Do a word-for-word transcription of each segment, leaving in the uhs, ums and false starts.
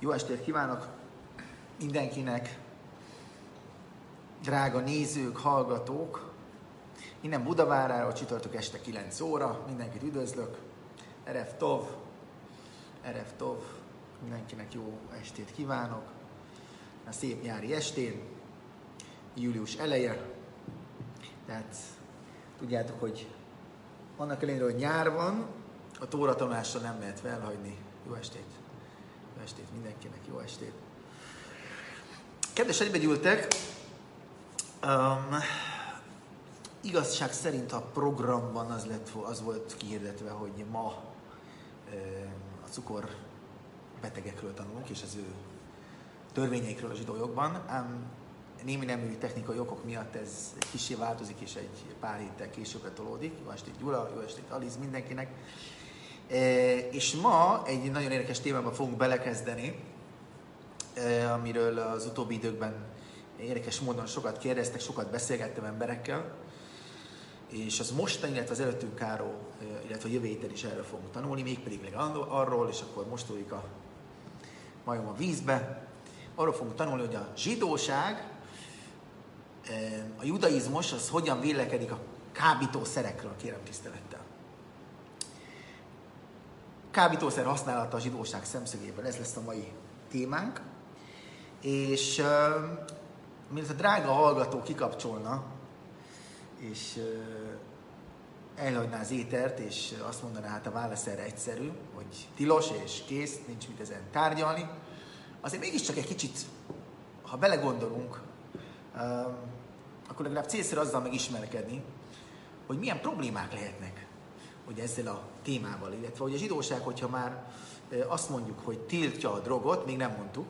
Jó estét kívánok mindenkinek, drága nézők, hallgatók. Innen Budaváráról csütörtök este kilenc óra, mindenkit üdvözlök. Erev Tov, Erev Tov, mindenkinek jó estét kívánok. A szép nyári estén, július eleje. Tehát tudjátok, hogy annak ellenére, hogy nyár van, a tóra tanulással nem lehet felhagyni. Jó estét! Jó estét mindenkinek, jó estét! Kedves egybegyűltek, um, igazság szerint a programban az, lett, az volt kihirdetve, hogy ma um, a cukorbetegekről tanulunk, és az ő törvényeikről a zsidó jogban, ám némi nemű technikai okok miatt ez egy kissé változik, és egy pár héttel későbbre tolódik. Jó estét Gyula, jó estét Aliz mindenkinek. E, és ma egy nagyon érdekes témába fogunk belekezdeni, e, amiről az utóbbi időkben érdekes módon sokat kérdeztek, sokat beszélgettem emberekkel, és az mostani, illetve az előttünk álló, illetve a jövő héten is erről fogunk tanulni, mégpedig arról, és akkor most tojik a majom a vízbe. Arról fogunk tanulni, hogy a zsidóság, a judaizmus, az hogyan vélekedik a kábítószerekről, kérem tisztelettel. Kábítószer használata a zsidóság szemszögéből, ez lesz a mai témánk. És uh, mielőtt a drága hallgató kikapcsolna, és uh, elhagyná az étert, és azt mondaná, hát a válasz erre egyszerű, hogy tilos és kész, nincs mit ezen tárgyalni, azért mégiscsak egy kicsit, ha belegondolunk, uh, akkor legalább célszerű azzal megismerkedni, hogy milyen problémák lehetnek hogy ezzel a témával, illetve hogy a zsidóság, hogyha már azt mondjuk, hogy tiltja a drogot, még nem mondtuk,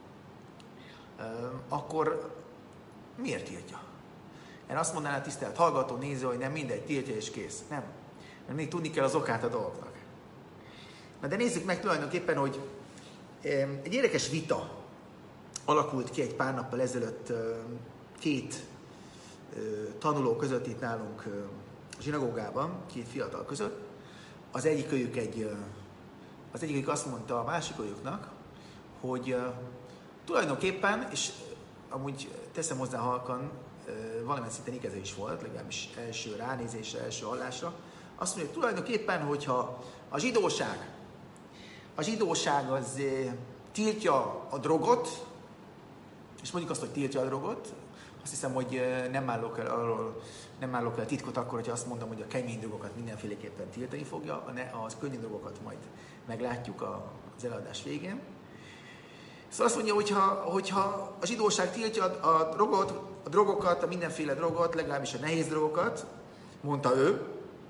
akkor miért tiltja? Én azt mondaná a tisztelt hallgató, néző, hogy nem mindegy, tiltja és kész. Nem. Mert még tudni kell az okát a dolgoknak. Na de nézzük meg tulajdonképpen, hogy egy érdekes vita alakult ki egy pár nappal ezelőtt két tanuló között itt nálunk a zsinagógában, két fiatal között. Az egyikőjük egy, az egyikőjük azt mondta a másikőjüknek, hogy uh, tulajdonképpen, és amúgy teszem hozzá halkan, uh, valamilyen szinten igaza is volt, legalábbis első ránézésre, első hallásra, azt mondja, hogy tulajdonképpen, hogyha a zsidóság, a zsidóság az uh, tiltja a drogot, és mondjuk azt, hogy tiltja a drogot, azt hiszem, hogy nem állok el arról, nem állok el titkot akkor, hogyha azt mondom, hogy a kemény drogokat mindenféleképpen tiltani fogja, a könnyű drogokat majd meglátjuk az előadás végén. Szóval azt mondja, hogyha, hogyha a zsidóság tiltja a, drogot, a drogokat, a mindenféle drogot, legalábbis a nehéz drogokat, mondta ő,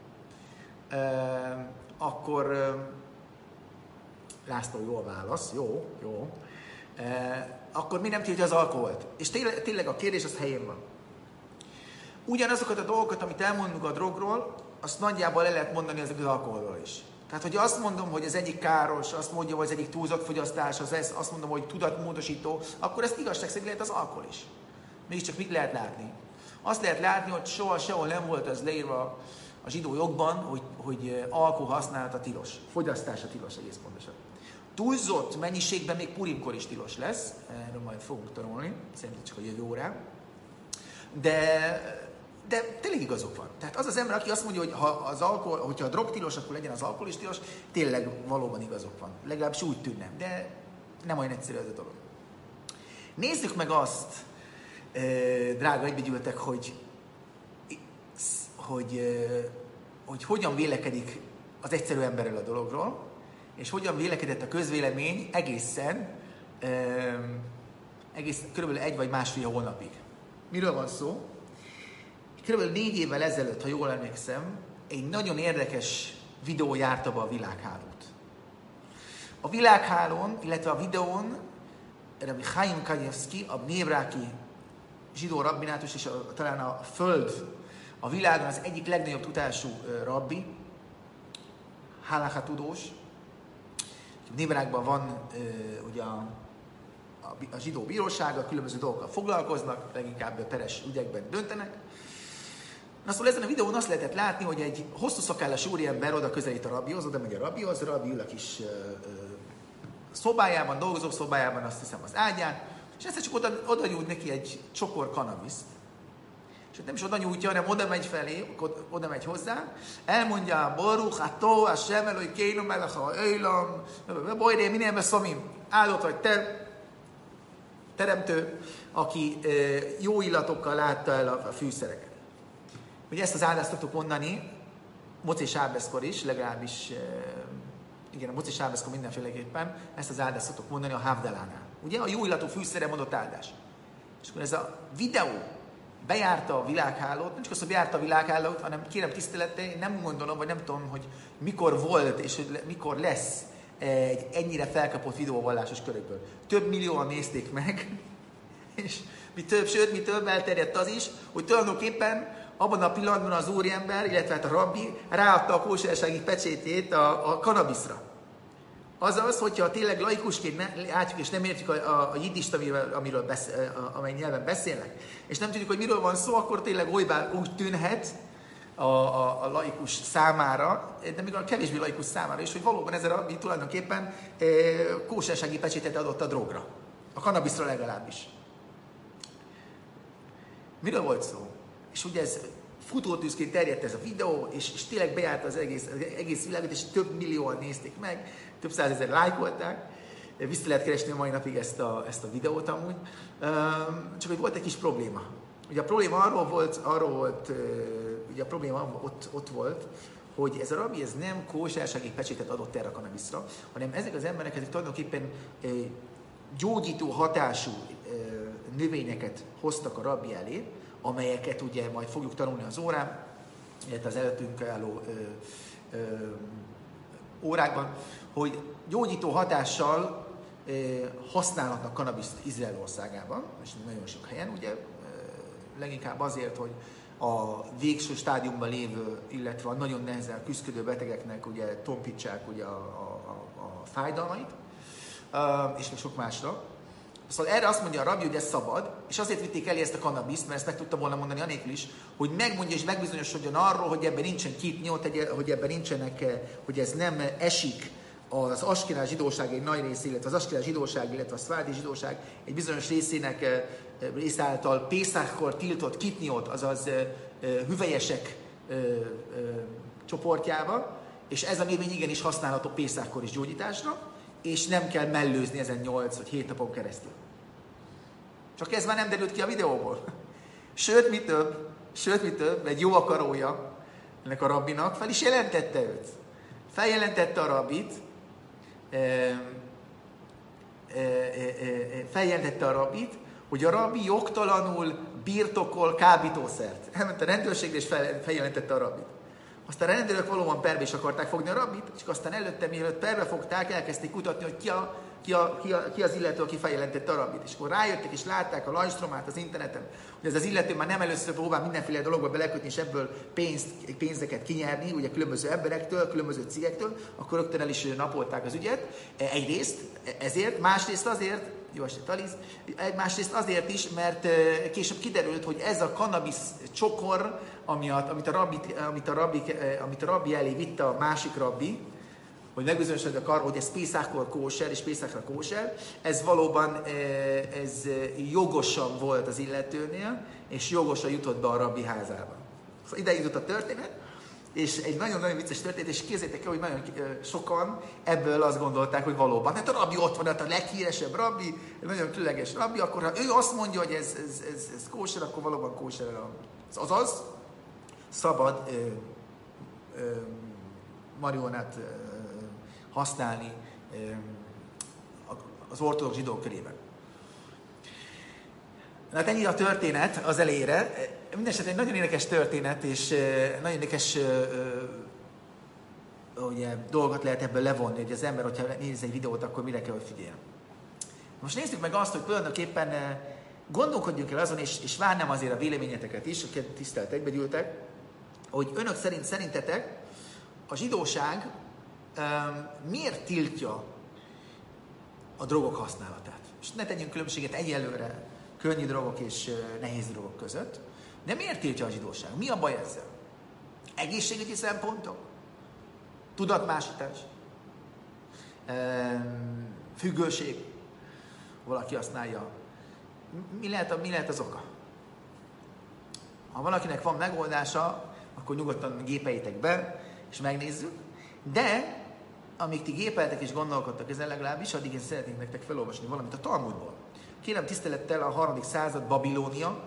eh, akkor eh, László, jó a válasz, jó, jó. Eh, akkor mi nem tiltja az alkoholt? És tényleg, tényleg a kérdés az helyén van. Ugyanazokat a dolgokat, amit elmondunk a drogról, azt nagyjából le lehet mondani az alkoholról is. Tehát, hogy azt mondom, hogy az egyik káros, azt mondja, hogy az egyik túlzott fogyasztás, az ez, azt mondom, hogy tudatmódosító, akkor ezt igazság szerint lehet az alkohol is. Mégiscsak mit lehet látni? Azt lehet látni, hogy soha sehol nem volt az leírva a zsidó jogban, hogy, hogy alkohol használata tilos. Fogyasztása tilos egész pontosan. Túlzott mennyiségben még Purimkor is tilos lesz, erről majd fogunk tanulni, szerintem csak a jövő órán. De, de tényleg igazok van. Tehát az az ember, aki azt mondja, hogy ha az alkohol, hogyha a drog tilos, akkor legyen az alkohol is tilos, tényleg valóban igazok van. Legalábbis úgy tűnne, de nem olyan egyszerű ez a dolog. Nézzük meg azt, drága egybegyűltek, hogy, hogy, hogy hogyan vélekedik az egyszerű emberrel a dologról, és hogyan vélekedett a közvélemény egészen, um, egész körülbelül egy vagy másfél hónapig. Miről van szó? Körülbelül négy évvel ezelőtt, ha jól emlékszem, egy nagyon érdekes videó járta be a világhálót. A világhálón, illetve a videón Rabbi Chaim Kanievszki, a bnébráki zsidó rabbinátus, és a, talán a föld, a világon az egyik legnagyobb tudású uh, rabbi, halacha tudós. Bnébrákban van uh, ugye a, a, a zsidó bírósága, különböző dolgokkal foglalkoznak, leginkább a peres ügyekben döntenek. Na szóval ezen a videón azt lehetett látni, hogy egy hosszú szakállas úriember oda közelít a rabbihoz, oda megy a rabbihoz, a rabbi ül a kis uh, uh, szobájában, dolgozó szobájában, azt hiszem az ágyán, és egyszer csak oda, oda nyújt neki egy csokor kanabiszt. És nem is oda nyújtja, hanem oda megy felé, oda megy hozzá, elmondja, Baruch ató, Hashem Elokeinu melech haolam, bojré, minél beszomim, áldott vagy te, teremtő, aki jó illatokkal látta el a fűszereket. Ugye ezt az áldást tudtuk mondani, Moci Sábeszkor is, legalábbis, igen, a Moci Sábeszkor mindenféleképpen, ezt az áldást tudtuk mondani a Havdalánál. Ugye a jó illatú fűszerre mondott áldás. És akkor ez a videó bejárta a világhálót, nem csak az, hogy bejárta a világhálót, hanem kérem tisztelettel, én nem gondolom, vagy nem tudom, hogy mikor volt, és hogy mikor lesz egy ennyire felkapott videó vallásos körökből. Több millióan nézték meg, és mi több, sőt, mi több elterjedt az is, hogy tulajdonképpen abban a pillanatban az úriember, illetve hát a rabbi ráadta a kósersági pecsétjét a, a kanabiszra. Azaz, hogyha tényleg laikusként ne, látjuk és nem értjük a, a, a jiddist, amiről, amiről besz, a, amely nyelven beszélnek, és nem tudjuk, hogy miről van szó, akkor tényleg olybá úgy tűnhet a, a, a laikus számára, de még a kevésbé laikus számára is, hogy valóban ez a rabbi tulajdonképpen e, kósersági pecsétet adott a drogra. A kanabiszra legalábbis. Miről volt szó? És ugye ez futótűzként terjedt ez a videó, és, és tényleg bejárta az egész, az egész világot, és több millióan nézték meg, több százezer lájkolták. Vissza lehet keresni a mai napig ezt a, ezt a videót amúgy. Csak hogy volt egy kis probléma. Ugye a probléma arról volt, arról volt ugye a probléma ott, ott volt, hogy ez a rabbi ez nem kósersági pecsétet adott erre a kanabiszra, hanem ezek az emberek ezek tulajdonképpen gyógyító hatású növényeket hoztak a rabbi elé, amelyeket ugye majd fogjuk tanulni az órán, illetve az előttünk álló ö, ö, órákban, hogy gyógyító hatással ö, használhatnak kanabiszt Izrael országában, és nagyon sok helyen, ugye, ö, leginkább azért, hogy a végső stádiumban lévő, illetve a nagyon nehezen küzdő betegeknek ugye tompítsák ugye a, a, a, a fájdalmait, ö, és még sok másra. Szóval erre azt mondja a rabbi, hogy ez szabad, és azért vitték elé ezt a kanabiszt, mert ezt meg tudta volna mondani anélkül is, hogy megmondja és megbizonyosodjon arról, hogy ebben nincsen kitnyót, hogy ebben nincsenek, hogy ez nem esik az askenás zsidóság egy nagy rész, illetve az askenás zsidóság, illetve a szfárdi zsidóság egy bizonyos részének rész által Pészákkor tiltott kitnyót, azaz hüvelyesek csoportjába, és ez a növény igenis használható Pészákkor is gyógyításra, és nem kell mellőzni ezen nyolc vagy hét napon keresztül. Csak ez már nem derült ki a videóból. Sőt, mi több, sőt, mi több, egy jó akarója ennek a rabbinak fel is jelentette őt. Feljelentette a rabbit, e, e, e, e, feljelentette a rabbit, hogy a rabbi jogtalanul birtokol kábítószert. Elment a rendőrségre és fel, feljelentette a rabbit. Aztán a rendőrök valóban perbe is akarták fogni a rabbit, csak aztán előtte, mielőtt perbe fogták, elkezdték kutatni, hogy ki, a, ki, a, ki, a, ki az illető, aki feljelentette a rabbit. És akkor rájöttek és látták a lajstromát az interneten, hogy ez az illető már nem először próbál mindenféle dologba belekötni, és ebből pénzt, pénzeket kinyerni, ugye különböző emberektől, különböző cégektől, akkor rögtön el is napolták az ügyet. Egyrészt ezért, másrészt azért, jó estét, Aliz, másrészt azért is, mert később kiderült, hogy ez a kannabisz csokor, amit a rabbi, amit a rabbi, amit a rabbi elé vitte a másik rabbi, hogy megbizonyosodjak arról, hogy ez Pészákkor kóser és Pészákra kóser, ez valóban ez jogosan volt az illetőnél, és jogosan jutott be a rabbi házába. Szóval ide jutott a történet, és egy nagyon-nagyon vicces történet, és képzeljétek el, hogy nagyon sokan ebből azt gondolták, hogy valóban, hát a rabbi ott van, hát a leghíresebb rabbi, egy nagyon különleges rabbi, akkor ha ő azt mondja, hogy ez, ez, ez, ez kóser, akkor valóban kóser a rabbi. Azaz, szabad ö, ö, marihuánát ö, használni ö, az ortodox zsidók körében. Hát ennyi a történet az elejére. Mindenesetre egy nagyon érdekes történet, és nagyon érdekes ugye, dolgot lehet ebből levonni, hogy az ember, hogyha néz egy videót, akkor mire kell, hogy figyeljen. Most nézzük meg azt, hogy tulajdonképpen gondolkodjunk el azon, és, és várnám azért a véleményeteket is, akik tiszteltek, gyűltek, hogy önök szerint, szerintetek a zsidóság um, miért tiltja a drogok használatát? És ne tegyünk különbséget egyelőre könnyű drogok és uh, nehéz drogok között, de miért tiltja a zsidóság? Mi a baj ezzel? Egészségügyi szempontok? Tudatmásítás? Um, Függőség. Valaki használja. Mi lehet, a, mi lehet az oka? Ha valakinek van megoldása, akkor nyugodtan gépeljétek be, és megnézzük. De, amíg ti gépeltek és gondolkodtak ezen legalábbis, addig én szeretnék nektek felolvasni valamit a Talmudból. Kérem tisztelettel a harmadik század Babilónia,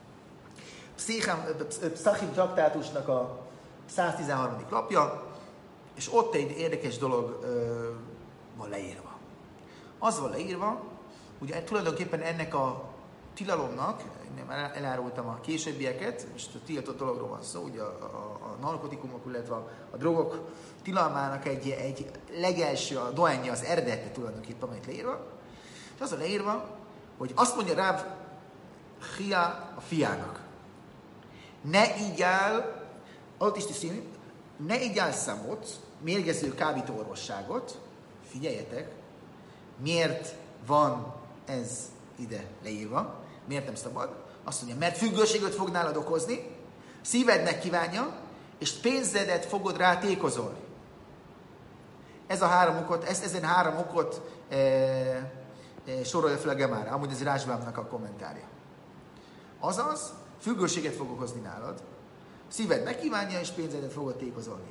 Pszachim traktátusnak a száztizenharmadik lapja, és ott egy érdekes dolog ö, van leírva. Az van leírva, ugye tulajdonképpen ennek a tilalomnak, már elárultam a későbbieket, most a tiltott dologról van szó, ugye a, a, a narkotikumok, illetve a, a drogok tilalmának egy, egy legelső, a doenje, az eredete tulajdonképpen, amit leírva, és az a leírva, hogy azt mondja Ráv Hia a fiának, ne igyál, ott is tisztén, ne igyál számot, mérgező kábítóorvosságot, figyeljetek, miért van ez ide leírva, miért nem szabad? Azt mondja, mert függőséget fog nálad okozni, szívednek kívánja, és pénzedet fogod rá tékozolni. Ez a három okot, ezt, ezen három okot e, e, sorolja fel a Gemára, amúgy ez Rásbámnak a kommentárja. Azaz, függőséget fog okozni nálad, szíved megkívánja, és pénzedet fogod tékozolni.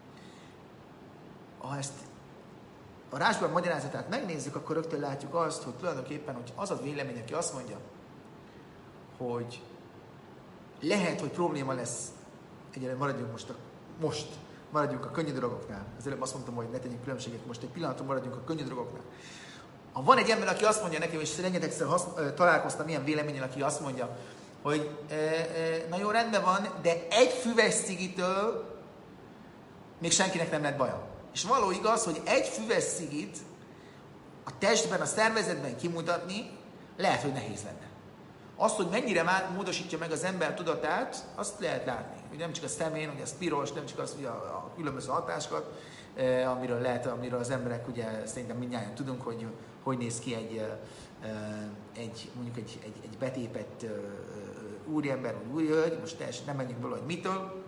Ha ezt a Rásbám magyarázatát megnézzük, akkor rögtön látjuk azt, hogy tulajdonképpen, hogy az a vélemény, aki azt mondja, hogy lehet, hogy probléma lesz, egyre maradjunk most, a, most maradjunk a könnyű drogoknál. Az előbb azt mondtam, hogy ne tegyünk különbséget, most egy pillanaton maradjunk a könnyű drogoknál. Ha van egy ember, aki azt mondja nekem, és rengetegszer hasz, találkoztam ilyen véleményen, aki azt mondja, hogy e, e, na jó, rendben van, de egy füves cigitől még senkinek nem lett baja. És való igaz, hogy egy füves cigit a testben, a szervezetben kimutatni lehet, hogy nehéz lenne. Azt, hogy mennyire módosítja meg az ember tudatát, azt lehet látni. Hogy nem csak a szemén, hogy ez piros, nem csak az, hogy a, a különböző hatásokat, eh, amiről lehet, amiről az emberek ugye szerintem mindnyájan tudunk, hogy hogy néz ki egy, eh, egy mondjuk egy, egy, egy betépett eh, úriember, vagy úrihölgy, most teljesen nem menjünk bele, hogy mitől.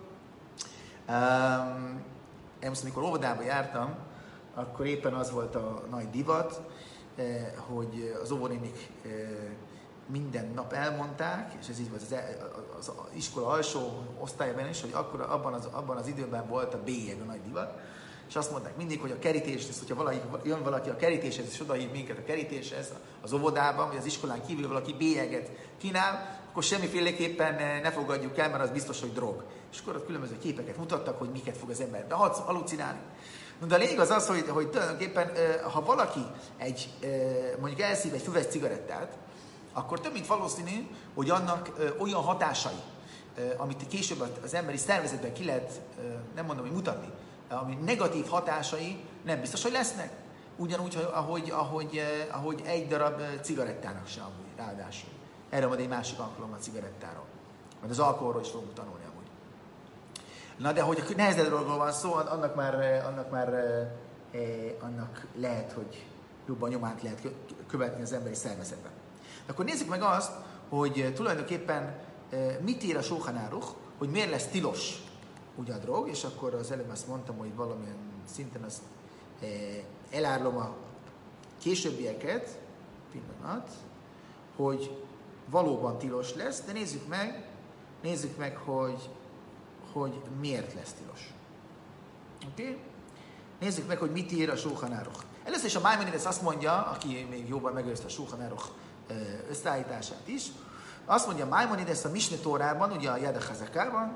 Um, én most, amikor óvodába jártam, akkor éppen az volt a nagy divat, eh, hogy az óvonénik eh, minden nap elmondták, és ez így volt az, az, az iskola alsó osztályban is, hogy akkor abban az, abban az időben volt a bélyeg, a nagy divat, és azt mondták mindig, hogy a kerítés, ez, hogyha valaki, jön valaki a kerítéshez, és odahív minket a kerítéshez, az óvodában, vagy az iskolán kívül valaki bélyeget kínál, akkor semmiféleképpen ne fogadjuk el, mert az biztos, hogy drog. És akkor ott különböző képeket mutattak, hogy miket fog az ember behalucinálni. De a lényeg az az, hogy, hogy tulajdonképpen, ha valaki egy, mondjuk elszív egy füves cigarettát, akkor több mint valószínű, hogy annak ö, olyan hatásai, ö, amit később az emberi szervezetben ki lehet, ö, nem mondom, hogy mutatni, ami negatív hatásai nem biztos, hogy lesznek. Ugyanúgy, ahogy, ahogy, ö, ahogy egy darab cigarettának sem amúgy, ráadásul. Erre majd egy másik alkalom a cigarettáról. Majd az alkoholról is fogunk tanulni amúgy. Na de hogy a nehezebb dologról van szó, annak már, annak már ö, annak lehet, hogy jobban nyomát lehet követni az emberi szervezetben. Akkor nézzük meg azt, hogy tulajdonképpen mit ír a Shulchan Aruch, hogy miért lesz tilos ugye a drog, és akkor az előbb azt mondtam, hogy valamilyen szinten azt elárulom a későbbieket, pillanat, hogy valóban tilos lesz, de nézzük meg, nézzük meg, hogy, hogy miért lesz tilos. Oké? Okay? Nézzük meg, hogy mit ír a Shulchan Aruch. Először is a Maimonides azt mondja, aki még jobban megőrizte a Shulchan Aruch összeállítását is. Azt mondja Maimonides a Misne Tórában, ugye a Yad HaChazakában,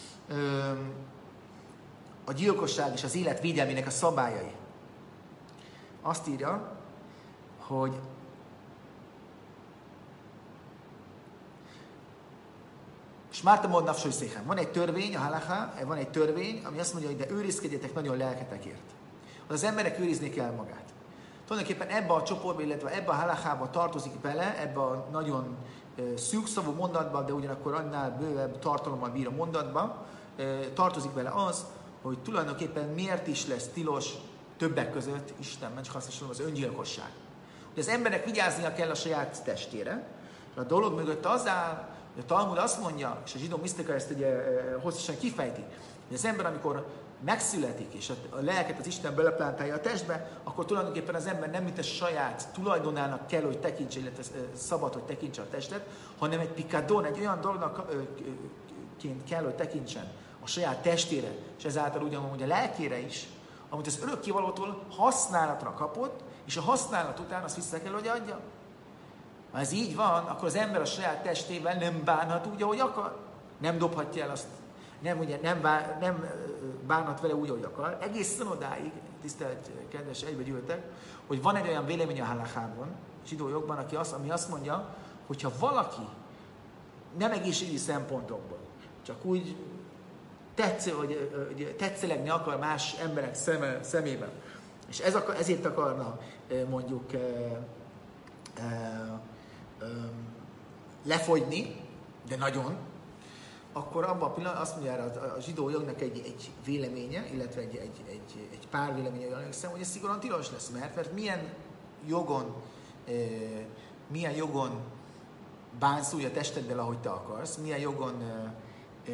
a gyilkosság és az élet védelmének a szabályai. Azt írja, hogy Smártamod nafsoj széchem. Van egy törvény, a halacha, van egy törvény, ami azt mondja, hogy de őrizkedjetek nagyon lelketekért. Az emberek őrizni kell magát. Tulajdonképpen ebbe a csoportba, illetve ebbe a halachába tartozik bele, ebbe a nagyon e, szűkszavú mondatba, de ugyanakkor annál bővebb tartalommal bír a mondatba, e, tartozik bele az, hogy tulajdonképpen miért is lesz tilos többek között, Isten ments hasznosan, az öngyilkosság. Hogy az emberek vigyáznia kell a saját testére, a dolog mögött az áll, hogy a Talmud azt mondja, és a zsidó misztika ezt ugye e, hosszasan kifejti, hogy az ember, amikor megszületik, és a, a lelket az Isten beleplántálja a testbe, akkor tulajdonképpen az ember nem mint a saját tulajdonának kell, hogy tekintse, illetve szabad, hogy tekintse a testet, hanem egy pikadon, egy olyan dolognak ként kell, hogy tekintsen a saját testére, és ezáltal ugyanúgy a lelkére is, amit az örökkévalótól használatra kapott, és a használat után azt vissza kell, hogy adja. Ha ez így van, akkor az ember a saját testével nem bánhat úgy, ahogy akar. Nem dobhatja el azt, nem, ugye, nem, bá, nem bánhat vele úgy, ahogy akar. Egészen odáig, tisztelt kedves egybegyűltek, hogy van egy olyan vélemény a halachában, zsidó jogban, aki azt, ami azt mondja, hogyha valaki nem egészségügyi szempontokból, csak úgy tetsző, hogy, hogy tetszelegni akar más emberek szeme, szemében, és ez akar, ezért akarna mondjuk e, e, e, lefogyni, de nagyon, akkor abban a pillanatban azt mondja a, a zsidó jognak egy, egy véleménye, illetve egy, egy, egy, egy pár véleménye, hogy ez szigorúan tilos lesz, mert, mert milyen jogon, e, milyen jogon bánsz úgy a testeddel, ahogy te akarsz, milyen jogon e, e,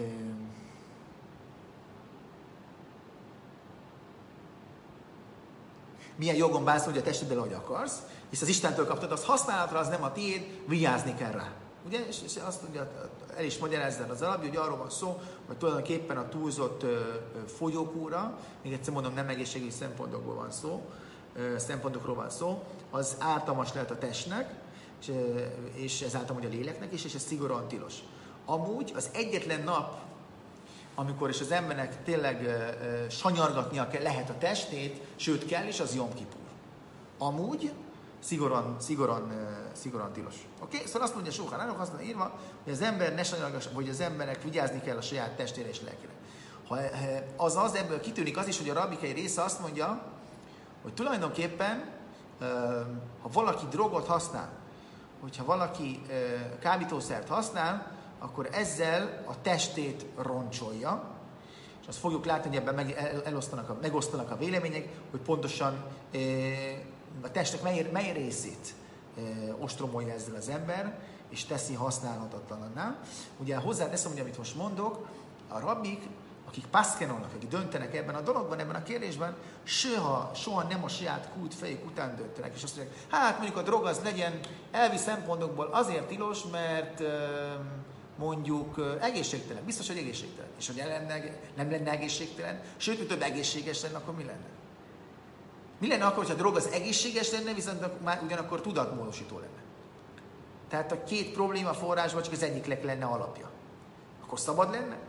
milyen jogon bánsz úgy a testeddel, ahogy akarsz, hisz az Istentől kaptad, az használatra, az nem a tiéd, vigyázni kell rá. Ugye? És, és azt mondja, el is magyarázzál az alapja, hogy arról van szó, hogy tulajdonképpen a túlzott ö, ö, fogyókúra, még egyszer mondom, nem egészségügyi szempontokból van szó, ö, szempontokról van szó, az ártalmas lehet a testnek, és, ö, és ezáltal mondja a léleknek is, és ez szigorúan tilos. Amúgy az egyetlen nap, amikor is az embernek tényleg ö, ö, sanyargatnia kell, lehet a testét, sőt kell is, az Jom Kipur. Amúgy szigorúan, szigorúan, ö, szigorúan tilos. Oké? Okay? Szóval azt mondja Sulchan Aruch, azt mondja írva, hogy az ember ne sanyargassa, hogy az embernek vigyázni kell a saját testére és lelkére. Ha, az az, ebből kitűnik az is, hogy a rabbik egy része azt mondja, hogy tulajdonképpen, ö, ha valaki drogot használ, hogyha valaki ö, kábítószert használ, akkor ezzel a testét roncsolja, és azt fogjuk látni, hogy ebben meg, elosztanak a, megosztanak a vélemények, hogy pontosan e, a testnek mely, mely részét e, ostromolja ezzel az ember, és teszi használhatatlanná. Ugye hozzáteszem, hogy amit most mondok, a rabbik, akik paszkenolnak, akik döntenek ebben a dologban, ebben a kérdésben, soha, soha nem a saját kult fejük után döntenek, és azt mondják, hát mondjuk a drog az legyen elvi szempontokból azért tilos, mert e, mondjuk egészségtelen, biztos, hogy egészségtelen. És hogy lenne, nem lenne egészségtelen, sőt, hogy több egészséges lenne, akkor mi lenne? Mi lenne akkor, hogyha a drog az egészséges lenne, viszont már ugyanakkor tudatmódosító lenne? Tehát a két probléma forrásban csak az egyiknek lenne alapja. Akkor szabad lenne?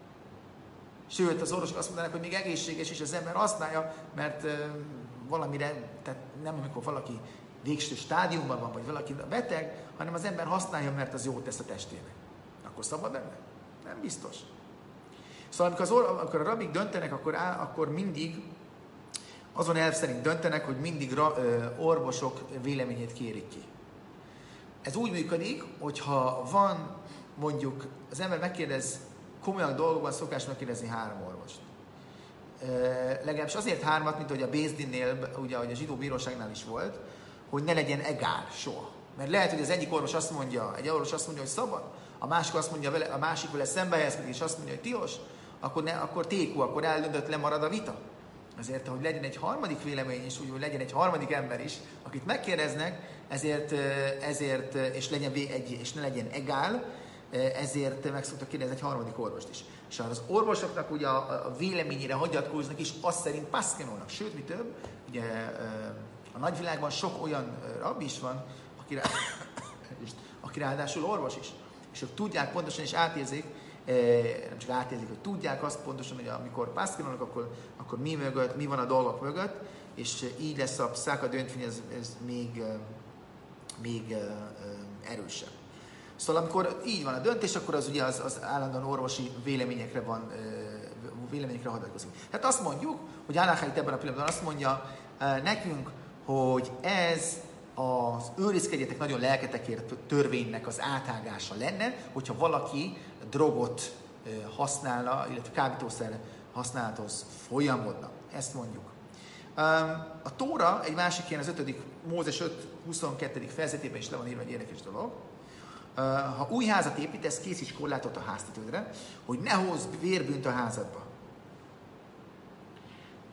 Sőt, az orvosok azt mondanak, hogy még egészséges is az ember használja, mert uh, valamire, tehát nem amikor valaki végső stádiumban van, vagy valaki beteg, hanem az ember használja, mert az jót tesz a testének. Akkor szabad lenne? Nem biztos. Szóval amikor, az or- amikor a rabbik döntenek, akkor, á, akkor mindig azon elv szerint döntenek, hogy mindig ra- ö, orvosok véleményét kérik ki. Ez úgy működik, hogyha van mondjuk, az ember megkérdez, komolyan dolgokban szokás megkérdezni három orvost. E, legalábbis azért hármat, mint hogy a Bézdinnél, ugye, ahogy a zsidó bíróságnál is volt, hogy ne legyen egál soha. Mert lehet, hogy az egyik orvos azt mondja, egy orvos azt mondja, hogy szabad, a másik azt mondja vele, a másik vele szembehelyezkedik, és azt mondja, hogy tilos, akkor, ne, akkor tékú, akkor eldöntött, lemarad a vita. Ezért, hogy legyen egy harmadik vélemény is, úgy, hogy legyen egy harmadik ember is, akit megkérdeznek, ezért, ezért és, legyen egy, és ne legyen egál, ezért meg szoktak kérdezni egy harmadik orvost is. És az orvosoknak ugye a, a véleményére hagyatkoznak is, azt szerint paszkenolnak. Sőt, mi több, ugye a nagyvilágban sok olyan rabbi is van, aki, rá, aki ráadásul orvos is. És ők tudják pontosan, és átérzik, nem csak átérzik, hogy tudják azt pontosan, hogy amikor paszkenolnak, akkor, akkor mi mögött, mi van a dolgok mögött, és így lesz a pszáka döntvény, ez, ez még, még erősebb. Szóval amikor így van a döntés, akkor az ugye az, az állandóan orvosi véleményekre van, véleményekre hagyatkozik. Tehát azt mondjuk, hogy Állachait ebben a pillanatban azt mondja nekünk, hogy ez az őrizkedjetek nagyon lelketekért törvénynek az átágása lenne, hogyha valaki drogot használna, illetve kábítószer használathoz folyamodna. Ezt mondjuk. A Tóra egy másik ilyen, az ötödik Mózes öt huszonkettő fejezetében is le van írva egy érdekes dolog. Ha új házat építesz, készíts korlátot a háztetődre, hogy ne hozz vérbűnt a házadba.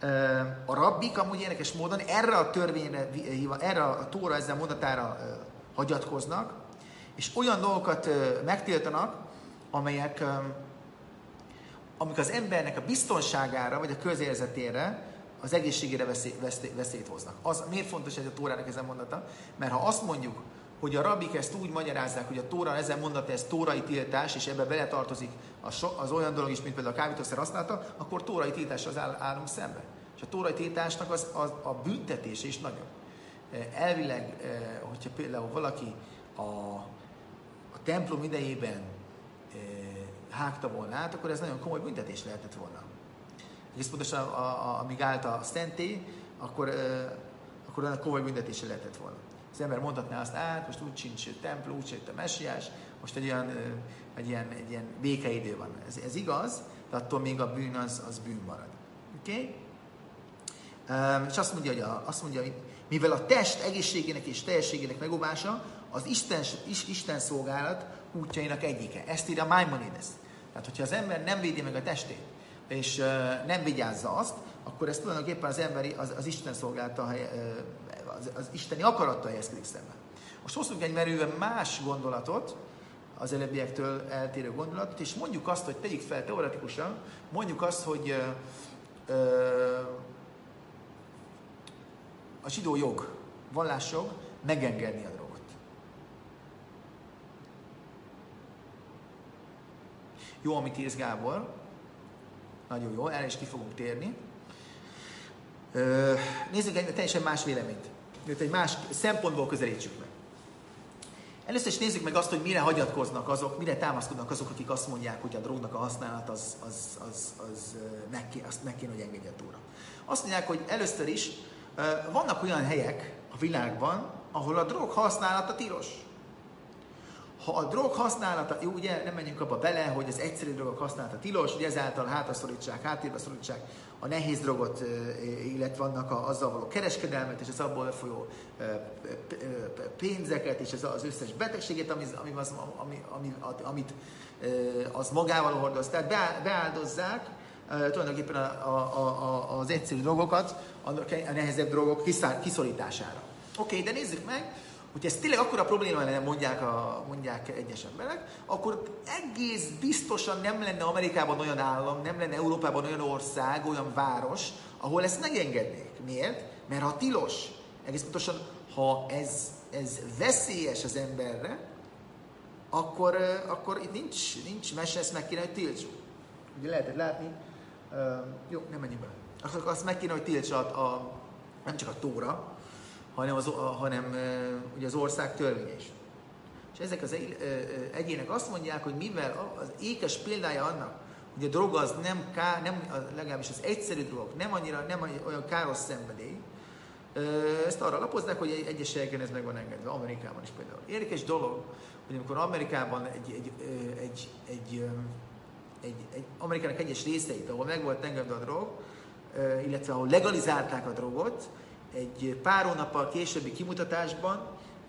A rabbik amúgy érdekes módon erre a törvényre, erre a Tóra ezzel mondatára hagyatkoznak, és olyan dolgokat megtiltanak, amelyek, amik az embernek a biztonságára, vagy a közérzetére, az egészségére veszély, veszélyt hoznak. Az miért fontos ez a Tórának ezen mondata? Mert ha azt mondjuk, hogy a rabbik ezt úgy magyarázzák, hogy a Tóra ezen mondata, ez tórai tiltás, és ebbe beletartozik az olyan dolog is, mint például a kábítószer használata, akkor tórai tiltás az áll, állunk szembe. És a tórai tiltásnak az, az, a büntetése is nagyobb. Elvileg, hogyha például valaki a, a templom idejében hágta volna át, akkor ez nagyon komoly büntetés lehetett volna. Egész pontosan, a, a, amíg állt a szentély, akkor, akkor olyan komoly büntetése lehetett volna. Az ember mondhatná azt, át, most úgy sincs templom, úgy sincs a messiás, most egy olyan, egy ilyen, egy ilyen békeidő van. Ez, ez igaz, de attól még a bűn az, az bűn marad. Oké? Okay? Um, és azt mondja, hogy a, azt mondja, hogy mivel a test egészségének és teljességének megóvása az Isten, is, Isten szolgálat útjainak egyike. Ezt írja Maimonides. Tehát, hogyha az ember nem védi meg a testét, és uh, nem vigyázza azt, akkor ez tulajdonképpen az emberi, az, az Isten szolgálata, az, az isteni akarattal helyezkedik szemben. Most hoztunk egy merőben más gondolatot, az előbbiektől eltérő gondolatot, és mondjuk azt, hogy tegyük fel teoretikusan, mondjuk azt, hogy ö, ö, a zsidó jog, vallásjog megengedni a drogot. Jó, amit írsz, Gábor, nagyon jó, erre is ki fogunk térni. Ö, nézzük egy teljesen más véleményt, egy más szempontból közelítsük meg. Először is nézzük meg azt, hogy mire hagyatkoznak azok, mire támaszkodnak azok, akik azt mondják, hogy a drognak a használat az, az, az, az meg, kéne, azt meg kéne, hogy engedje a Tóra. Azt mondják, hogy először is vannak olyan helyek a világban, ahol a drog használata tilos. Ha a drog használata, jó, ugye nem menjünk abba bele, hogy az egyszerű drogok használata tilos, ugye ezáltal hátraszorítsák, háttérbe szorítsák a nehéz drogot, illetve vannak a, azzal való kereskedelmet, és az abból folyó pénzeket, és az, az összes betegséget, ami, ami, az, ami, ami, amit az magával hordoz. Tehát beáldozzák tulajdonképpen a, a, a, az egyszerű drogokat, a nehezebb drogok kiszorítására. Oké, okay, de nézzük meg, hogyha ez tényleg akkora probléma lenne, mondják, a, mondják egyes emberek, akkor egész biztosan nem lenne Amerikában olyan állam, nem lenne Európában olyan ország, olyan város, ahol ezt megengednék. Miért? Mert ha tilos, egész pontosan, ha ez, ez veszélyes az emberre, akkor, akkor itt nincs, nincs mese, ezt meg kéne, hogy tiltsuk. Ugye lehetett látni, uh, jó, nem menjünk bele. Akkor azt meg kéne, hogy tiltsa a, a, nem csak a Tóra, hanem, az, a, hanem uh, ugye az ország törvénye is. És ezek az egyének azt mondják, hogy mivel az ékes példája annak, hogy a drog az nem, ká, nem legalábbis az egyszerű drogok, nem annyira, nem olyan káros szenvedély, ezt arra lapozzák, hogy egyes helyeken ez meg van engedve, Amerikában is például. Érdekes dolog, hogy amikor Amerikában egy, egy, egy, egy, egy, egy, egy Amerikának egyes részeit, ahol meg volt engedve a drog, illetve ahol legalizálták a drogot, egy pár hónappal későbbi kimutatásban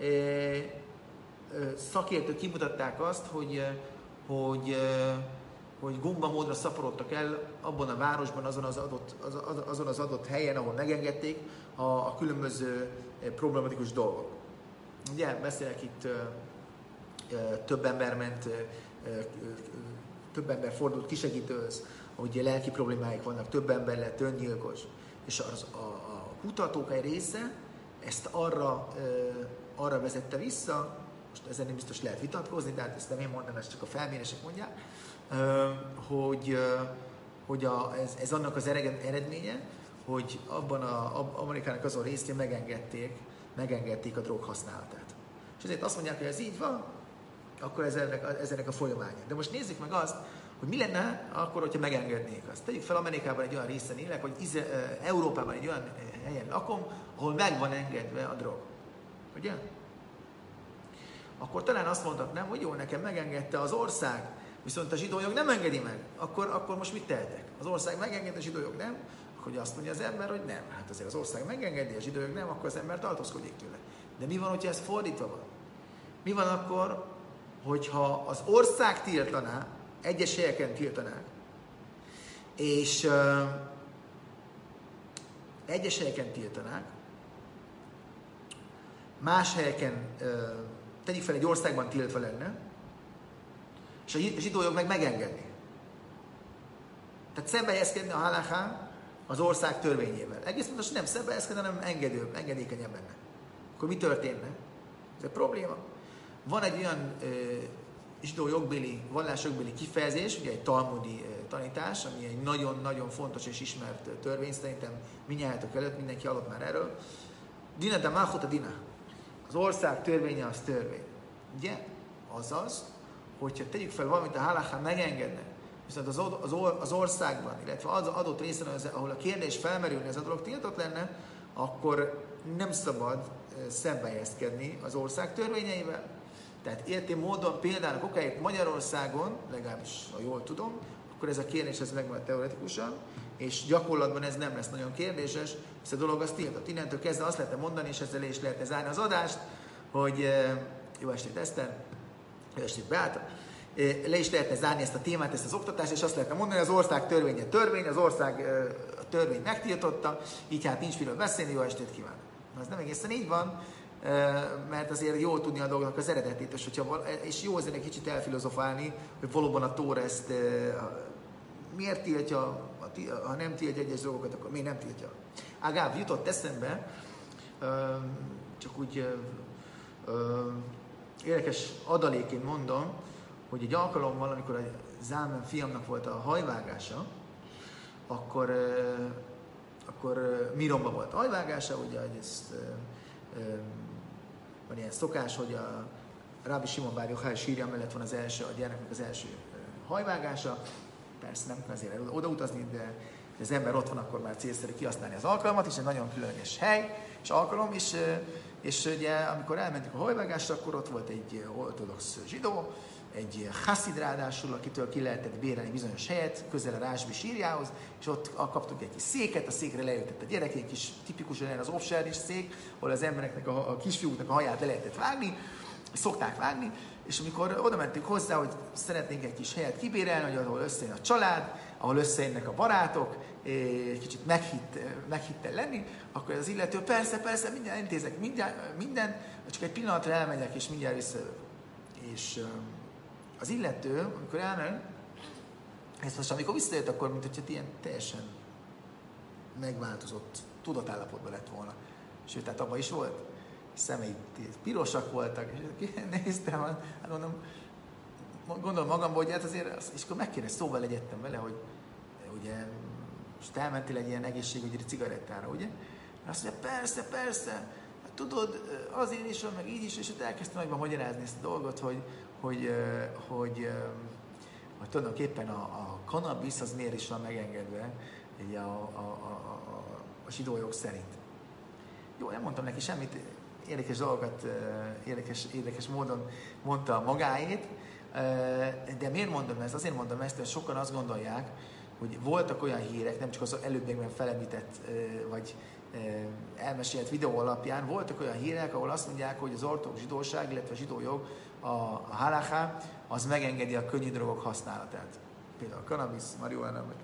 szakértők kimutatták azt, hogy, hogy, hogy gombamódra szaporodtak el abban a városban, azon az adott, az, azon az adott helyen, ahol megengedték a, a különböző problematikus dolgok. Ugye, beszélek itt, több ember ment, több ember fordult kisegítőhöz, hogy lelki problémáik vannak, több ember lett öngyilkos, és az, a, a kutatók egy része ezt arra, arra vezette vissza, most ezen nem biztos lehet vitatkozni, de hát ezt nem én mondom, ezt csak a felmérések mondják, hogy, hogy a, ez, ez annak az eredménye, hogy abban a, a Amerikának azon részén megengedték, megengedték a drog használatát. És ezért azt mondják, hogy ez így van, akkor ez ennek, ez ennek a folyamánya. De most nézzük meg azt, hogy mi lenne akkor, hogyha megengednék azt. Tegyük fel, Amerikában egy olyan részen élek, hogy Ize, Európában egy olyan helyen lakom, ahol meg van engedve a drog. Ugye? Akkor talán azt mondhatnám, hogy jó, nekem megengedte az ország, viszont a zsidó jog nem engedi meg. Akkor, akkor most mit tehetek? Az ország megengedi, a zsidó jog nem? Akkor azt mondja az ember, hogy nem. Hát azért az ország megengedi, a zsidó jog nem, akkor az ember tartózkodik tőle. De mi van, hogyha ez fordítva van? Mi van akkor, hogyha az ország tiltaná, egyes helyeken tiltanák, és, egyes helyeken tiltanák, más helyeken, tegyük fel, egy országban tiltva lenne, és a zsidó jog meg megengedni. Tehát szembejelzkedni a halachá az ország törvényével. Egész pontosan nem szembejelzkedni, hanem engedő, engedékenyebb benne. Akkor mi történne? Ez egy probléma. Van egy olyan ö, zsidó jogbéli, vallásjogbéli kifejezés, ugye egy talmudi ö, tanítás, ami egy nagyon-nagyon fontos és ismert törvény, szerintem mindnyájatok előtt, mindenki hallott már erről. Dina de Malchut a Dina. Az ország törvénye az törvény. Ugye? Azaz, hogyha tegyük fel valamit a halachá megengedne, viszont az, az, az országban, illetve az adott részen, ahol a kérdés felmerülne, ez a dolog tiltott lenne, akkor nem szabad szembejelzkedni az ország törvényeivel. Tehát értő módon például okáért Magyarországon, legalábbis ha jól tudom, akkor ez a kérdés ez megvan teoretikusan, és gyakorlatban ez nem lesz nagyon kérdéses, hisz a dolog az tiltott. Innentől kezdve azt lehetne mondani, és ezzel is lehetne zárni az adást, hogy jó estét Eszter, jó estét Beáta, le is lehetne zárni ezt a témát, ezt az oktatást, és azt lehetne mondani, hogy az ország törvénye törvény, az ország a törvény megtiltotta, így hát nincs miről beszélni, jó estét kívánok. Ez nem egészen így van, mert azért jól tudni a dolgoknak az eredetét, és, hogyha, és jó azért egy kicsit elfilozofálni, hogy valóban a Tóra ezt miért tiltja, ha nem tiltja egyes dolgokat, akkor miért nem tiltja. Ágább jutott eszembe, csak úgy érdekes adaléként mondom, hogy egy alkalommal, amikor a Zálmen fiamnak volt a hajvágása, akkor, akkor Mironban volt a hajvágása, ugye, hogy ezt, van ilyen szokás, hogy a Rabbi Simon Bar Yochai sírja mellett van az első, a gyermeknek az első hajvágása. Persze nem kell azért odautazni, de az ember ott van, akkor már célszerű kihasználni az alkalmat, és egy nagyon különleges hely és alkalom, és, és ugye amikor elmentünk a hajvágásra, akkor ott volt egy ortodox zsidó, egy haszid ráadásul, akitől ki lehetett bérelni bizonyos helyet, közel a Rásbi sírjához, és ott kaptunk egy kis széket, a székre leültett a gyerek, egy kis tipikusan ilyen az offshore-is szék, ahol az embereknek, a, a kisfiúknak a haját le lehetett vágni, szokták vágni, és amikor oda mentünk hozzá, hogy szeretnénk egy kis helyet kibérelni, hogy ahol összejön a család, ahol összejönnek a barátok, egy kicsit meghitt, meghitten lenni, akkor az illető, persze, persze, mindjárt intézek, mindjárt, minden, csak egy pillanatra elmegyek, és mindjárt visszajövök. És az illető, amikor elmegy, ezt most amikor visszajött, akkor mint hogyha ilyen teljesen megváltozott tudatállapotban lett volna. Sőt, tehát abban is volt. Szemei pirosak voltak, és néztem, hát mondom, gondolom magamban, hogy hát azért, és akkor meg kéne szóval legyettem vele, hogy ugye most elmentél egy ilyen egészségügyi cigarettára, ugye? Azt mondja, persze, persze, hát tudod, azért is van, meg így is, és ott elkezdtem megvan magyarázni ezt a dolgot, hogy, hogy, hogy, hogy tulajdonképpen a, a cannabis az miért is van megengedve így a, a, a, a, a zsidó jog szerint. Jó, nem mondtam neki semmit, érdekes dolgokat, érdekes, érdekes módon mondta magáét, de miért mondom ezt? Azért mondom ezt, mert sokan azt gondolják, hogy voltak olyan hírek, nem csak az előbbiekben felemlített, vagy elmesélt videó alapján, voltak olyan hírek, ahol azt mondják, hogy az ortodox zsidóság, illetve a zsidó jog, a, a halachá, az megengedi a könnyű drogok használatát. Például a cannabis, marihuana, vagy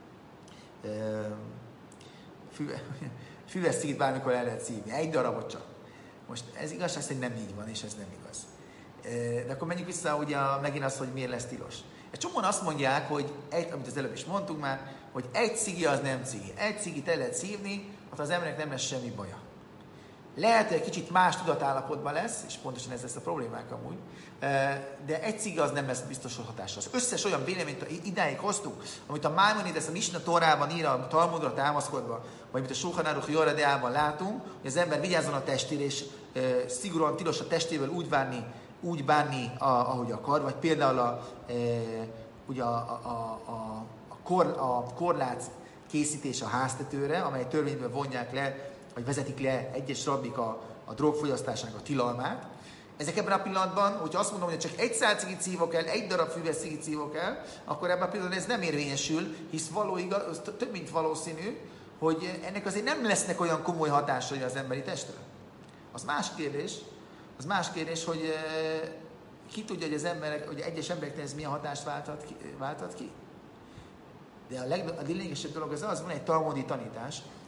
füve, füves szigit bármikor el lehet szívni. Egy darabot csak. Most ez igazság szerint nem így van, és ez nem igaz. De akkor menjünk vissza ugye megint az, hogy miért lesz tilos. Egy csomóan azt mondják, hogy egy, amit az előbb is mondtunk már, hogy egy cigi az nem cigi. Egy cigit el lehet szívni, hát az embernek nem lesz semmi baja. Lehet, hogy egy kicsit más tudatállapotban lesz, és pontosan ez lesz a problémák amúgy, de egy cigi az nem lesz biztos hatással. Az összes olyan véleményt idáig hoztuk, amit a Maimonides a Misna Tórában ír, a Talmudra támaszkodva, vagy amit a Shulchan Aruch Yoreh Deában látunk, hogy az ember vigyázzon a testére, és szigorúan tilos a testével úgy bánni, úgy bánni, a, ahogy akar, vagy például a, e, ugye a, a, a, a, kor, a korlát készítés a háztetőre, amely törvényből vonják le, vagy vezetik le egyes rabbik a, a drogfogyasztásának a tilalmát. Ezek ebben a pillanatban, hogyha azt mondom, hogy csak egy szál cigit szívok el, egy darab füves cigit szívok el, akkor ebben a pillanatban ez nem érvényesül, hisz való igaz, több mint valószínű, hogy ennek azért nem lesznek olyan komoly hatásai az emberi testre. Az más kérdés, az más kérdés, hogy e, ki tudja, hogy az emberek, hogy egyes embereknek ez milyen hatást válthat ki. Válthat ki. De a, leg, a lényegesebb dolog az az, van egy talmudi tanítás,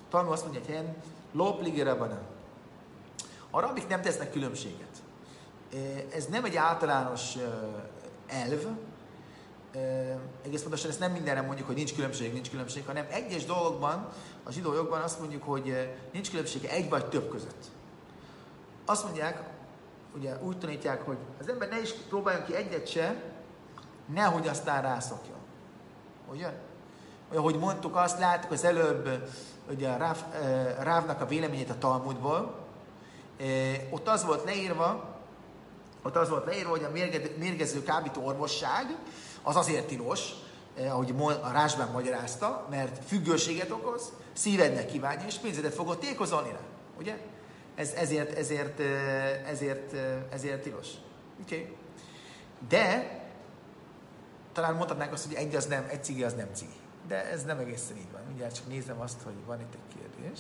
Talmud azt mondja egy helyen, lopligera. A rabbik nem tesznek különbséget. Ez nem egy általános elv, egész pontosan ezt nem mindenre mondjuk, hogy nincs különbség, nincs különbség, hanem egyes dolgokban, a zsidó jogban azt mondjuk, hogy nincs különbség egy vagy több között. Azt mondják, ugye úgy tanítják, hogy az ember ne is próbáljon ki egyet se, nehogy aztán rászokjon. Ugye? Olyan, ahogy mondtuk, azt láttuk az előbb, ugye a Ráv, Rávnak a véleményét a Talmudból, ott az volt leírva, ott az volt leírva, hogy a mérgező kábító orvosság az azért tilos, ahogy a Rásbán magyarázta, mert függőséget okoz, szívednek kívánja, és pénzedet fogod tékozolni rá. Ugye? Ez, ezért, ezért, ezért, ezért tilos. Oké. Okay. De talán mondhatnánk azt, hogy egy, az nem, egy cigi az nem cigi. De ez nem egészen így van. Mindjárt csak nézem azt, hogy van itt egy kérdés.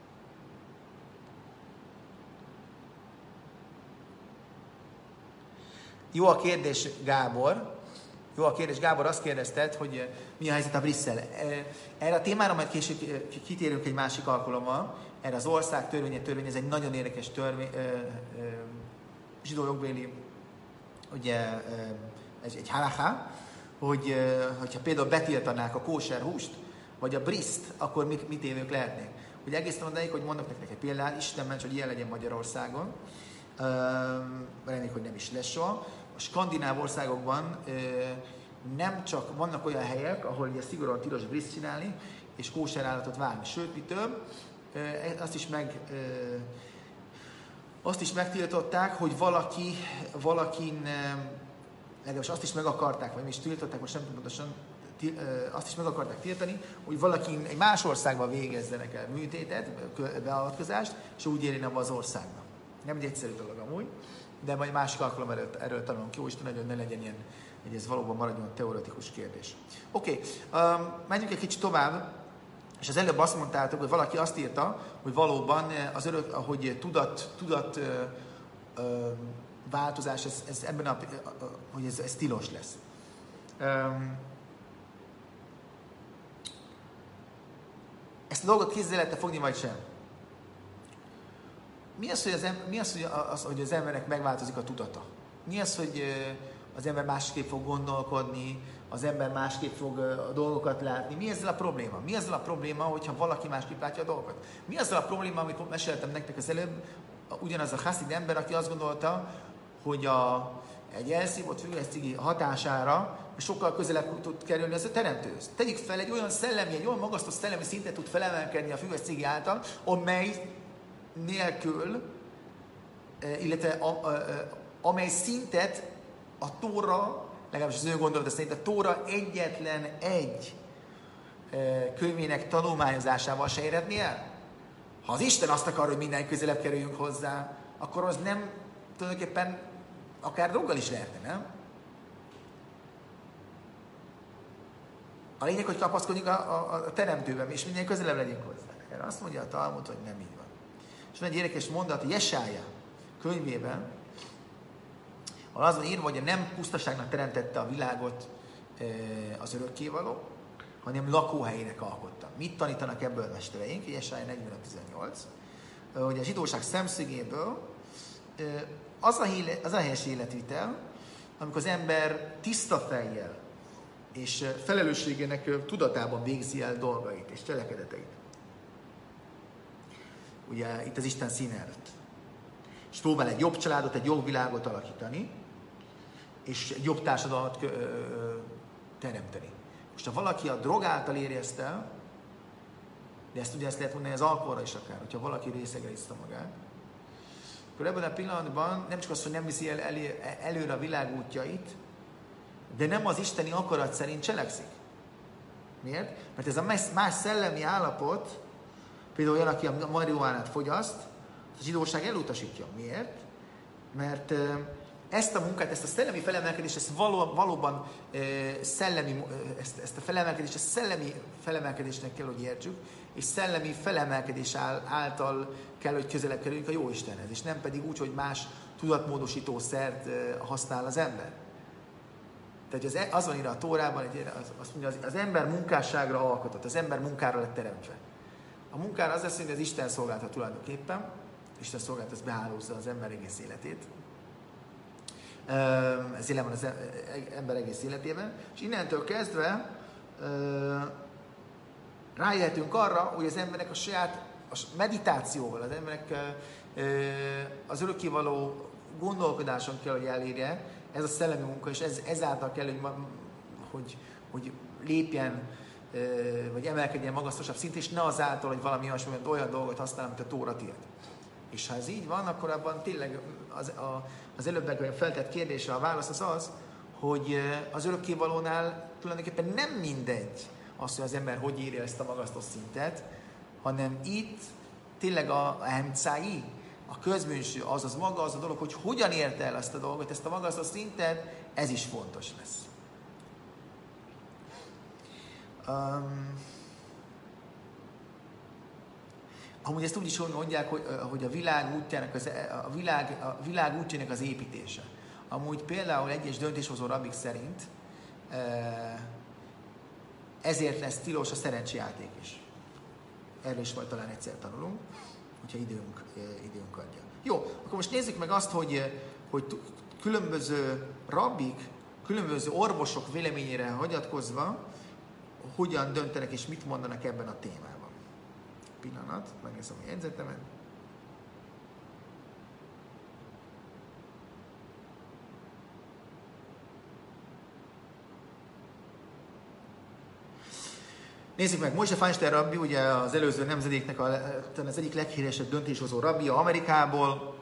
Jó a kérdés, Gábor. Jó a kérdés, Gábor, azt kérdezted, hogy mi a helyzet a Brisszel. Erre a témára majd később kitérünk egy másik alkalommal. Erre az ország törvénye törvény, ez egy nagyon érdekes törvény, zsidó jogbéli, ugye, ez egy halaká, hogy hogyha például betiltanák a kóser húst, vagy a briszt, akkor mit, mit évők lehetnék. Ugye egészen odaig, hogy mondok nektek egy példát, Isten ments, hogy ilyen legyen Magyarországon, reméljük, hogy nem is lesz soha. A skandináv országokban nem csak vannak olyan helyek, ahol ugye szigorúan tilos briszt csinálni, és kóser állatot vágni. Sőt, mi több, azt is meg azt is megtiltották, hogy valaki, valakin, legalábbis azt is meg akarták, vagy mi is tiltották, most nem tudom pontosan, azt is meg akarták tiltani, hogy valaki egy más országban végezzenek el műtétet, beavatkozást, és úgy érjen abba az országban. Nem egy egyszerű dolog amúgy, de majd másik alkalommal erről, erről tanulunk ki, Isten, hogy ne legyen ilyen, hogy ez valóban maradjon teoretikus kérdés. Oké, okay, um, menjünk egy kicsit tovább, és az előbb azt mondtátok, hogy valaki azt írta, hogy valóban az örök, hogy tudat, tudat ö, ö, változás, ez, ez ebben a, hogy ez, ez tilos lesz. Um, ezt a dolgot kézzel lehet fogni, vagy sem? Mi az, hogy az, em, mi az, hogy az, hogy az embernek megváltozik a tudata? Mi az, hogy az ember másképp fog gondolkodni, az ember másképp fog a dolgokat látni? Mi ezzel a probléma? Mi ezzel a probléma, hogyha valaki másképp látja a dolgokat? Mi ezzel a probléma, amit meséltem nektek az előbb, ugyanaz a haszid ember, aki azt gondolta, hogy a, egy elszívott függesztigi hatására sokkal közelebb tud kerülni az a teremtőhöz. Tegyük fel, egy olyan szellemi, egy olyan magasztos szellemi szintet tud felemelkedni a függesztigi által, amely nélkül, illetve a, a, a, amely szintet a Tóra, legalábbis az ő gondolata szerint a Tóra egyetlen egy e, könyvének tanulmányozásával se érhetné el. Ha az Isten azt akar, hogy minden közelebb kerüljünk hozzá, akkor az nem tulajdonképpen akár droggal is lehetne, nem? A lényeg, hogy kapaszkodjunk a, a, a teremtőben, és minden közelebb legyünk hozzá. Erre azt mondja a Talmud, hogy nem így van. És van egy érdekes mondat, Jesája könyvében, ahol az van írva, hogy nem pusztaságnak teremtette a világot az örökkévaló, hanem lakóhelyének alkotta. Mit tanítanak ebből a mestereink? Jesája negyven tizennyolc, hogy a zsidóság szemszögéből az a, híle, az a helyes életvitel, amikor az ember tiszta fejjel és felelősségének tudatában végzi el dolgait és cselekedeteit. Ugye itt az Isten színe előtt. És próbál egy jobb családot, egy jobb világot alakítani, és egy jobb társadalmat kö, ö, teremteni. Most ha valaki a drog által éri ezt el, de ezt ugye ezt lehet mondani az alkoholra is akár, hogyha valaki részegre iszta magát, akkor ebben a pillanatban nem csak az, hogy nem viszi el elő, előre a világ útjait, de nem az isteni akarat szerint cselekszik. Miért? Mert ez a más szellemi állapot, például olyan, aki a marihuánát fogyaszt, a zsidóság elutasítja. Miért? Mert ezt a munkát, ezt a szellemi felemelkedést, ezt való, valóban szellemi, ezt, ezt a felemelkedést, ezt szellemi felemelkedésnek kell, hogy értsük, és szellemi felemelkedés által kell, hogy közelebb kerüljünk a Jóistenhez, és nem pedig úgy, hogy más tudatmódosító szert használ az ember. Tehát az van írva a Tórában, azt mondja, az, az ember munkásságra alkotott, az ember munkára lett teremtve. A munkára az lesz, hogy az Isten szolgálta tulajdonképpen, Isten szolgálat, ez behálózza az ember egész életét. Ez jelen van az ember egész életében, és innentől kezdve rájöhetünk arra, hogy az embernek a saját a meditációval, az embernek az örökkévaló gondolkodáson kell, hogy elérje ez a szellemi munka, és ez, ezáltal kell, hogy, hogy, hogy lépjen, vagy emelkedjen magasztosabb szint, és ne azáltal, hogy valami olyasmi, olyan dolgot használ, amit a Tóra tilt. És ha ez így van, akkor abban tényleg az, a, az előbb feltett kérdésre a válasz az az, hogy az örökkévalónál tulajdonképpen nem mindegy az, hogy az ember hogy írja ezt a magasztos szintet, hanem itt tényleg a, a hemcái, a közbűnső, azaz maga az a dolog, hogy hogyan érte el ezt a dolgot, ezt a magasztos szintet, ez is fontos lesz. Um, amúgy ezt úgy is mondják, hogy, hogy a világ útjának az, a világ, a világ útjának az építése. Amúgy például egyes döntéshozó rabbik szerint ezért lesz tilos a szerencsejáték is. Erről is majd talán egyszer tanulunk, hogyha időnk, időnk adja. Jó, akkor most nézzük meg azt, hogy, hogy különböző rabbik, különböző orvosok véleményére hagyatkozva hogyan döntenek és mit mondanak ebben a témában. Pillanat, megnézem a jegyzetemet. Nézzük meg, Moshe Feinstein rabbi, ugye az előző nemzedéknek a, az egyik leghíresebb döntéshozó rabbia Amerikából.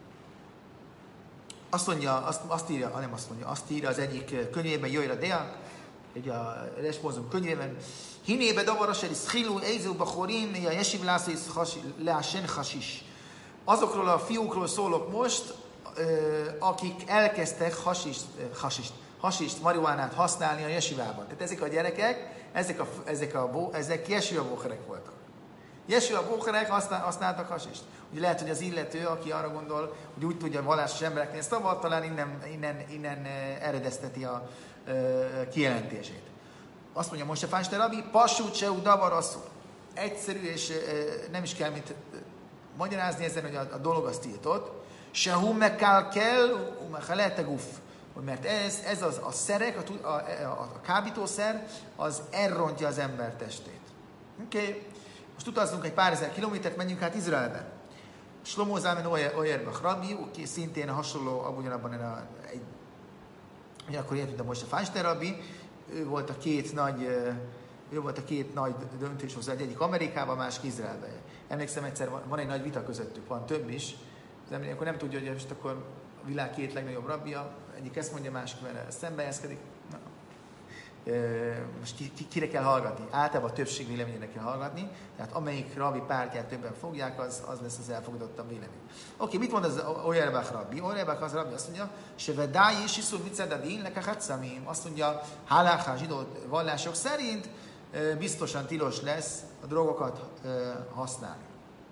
Azt mondja, azt, azt írja, nem azt mondja, azt írja az egyik könyvében, Jöjjel a Dea, ugye a Responsum könyvében, Hinébe davaraseri szchilú eizu bachorim, a jesiv lászai leásen hasis. Azokról a fiúkról szólok most, akik elkezdtek hasist, hasist, hasist, marihuánát használni a jesivában. Tehát ezek a gyerekek, ezek a, ezek a, ezek jesiva bócherek voltak. Jesiva bócherek használtak hasist. Ugye lehet, hogy az illető, aki arra gondol, hogy úgy tudja a vallásos embereknél szabad, talán innen, innen, innen eredezteti a kijelentését. Azt mondja Moshe Feinstein rabbi, passút se udavarasszul. Egyszerű, és nem is kell mit magyarázni ezen, hogy a, a dolog azt tiltott. Se humekál kell, umechalete guf. Mert ez, ez az a szerek, a, a, a, a kábítószer, az elrontja az ember testét. Oké? Okay. Most utazzunk egy pár ezer kilométert, menjünk hát Izraelbe. Shlomo Zalman Auerbach rabbi, aki szintén hasonló, ugyanabban a, egy, ugyanakkor ilyet, mint a Moshe Feinstein rabbi, ő volt a két nagy, ő volt a két nagy döntéshozó, egyik Amerikában, másik Izraelben. Emlékszem, egyszer van, van egy nagy vita közöttük, van több is. Az ember akkor nem tudja, hogy most akkor a világ két legnagyobb rabbia, egyik ezt mondja, másik vele szembejezkedik. Na. Most ki, ki, kire kell hallgatni? Általában a többség véleményére kell hallgatni, tehát amelyik rabbi pártját többen fogják, az, az lesz az elfogadottabb vélemény. Oké, mit mond az Auerbach rabbi? Auerbach az rabbi azt mondja, Sevedái és iszul vicedadin lekachatszamim. Azt mondja, hálachá zsidó vallások szerint biztosan tilos lesz a drogokat használni.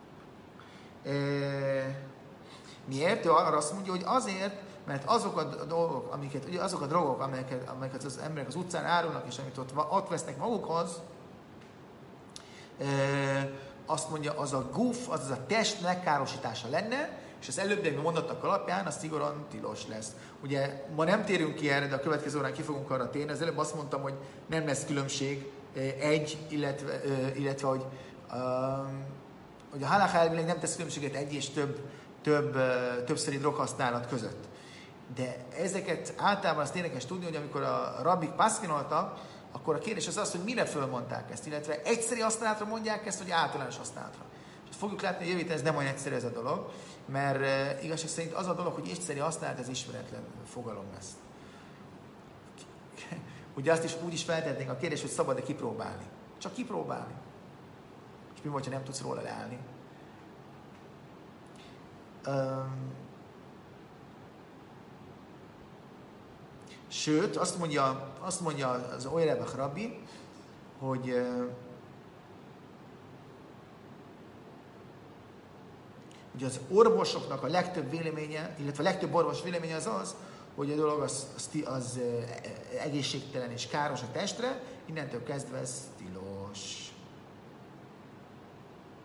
Miért? Ő arra azt mondja, hogy azért, mert azok a dolgok, amiket, ugye azok a drogok, amelyeket, amelyeket az emberek az utcán árulnak, és amit ott, ott vesznek magukhoz, e, azt mondja, az a guf, az, az a test megkárosítása lenne, és az előbbiekben mondottak alapján az szigorúan tilos lesz. Ugye ma nem térünk ki erre, de a következő órán ki fogunk arra térni. Az előbb azt mondtam, hogy nem lesz különbség egy, illetve, illetve hogy, hogy a halakha elvileg nem tesz különbséget egy és több, több, többszöri droghasználat között. De ezeket általában azt érdekes tudni, hogy amikor a rabbik paszkinoltak, akkor a kérdés az az, hogy mire fölmondták ezt, illetve egyszeri használatra mondják ezt, vagy általános használatra. És fogjuk látni, hogy jövő ez nem olyan egyszerű ez a dolog, mert uh, igazság szerint az a dolog, hogy egyszeri használat, ez ismeretlen fogalom lesz. Ugye azt is úgy is feltetnénk a kérdés, hogy szabad-e kipróbálni. Csak kipróbálni. És mi vagy, ha nem tudsz róla leállni? Um, Sőt, azt mondja, azt mondja az Auerbach rabbi, hogy uh, ugye az orvosoknak a legtöbb véleménye, illetve a legtöbb orvos véleménye az az, hogy a dolog az, az, az uh, egészségtelen és káros a testre, innentől kezdve ez tilos.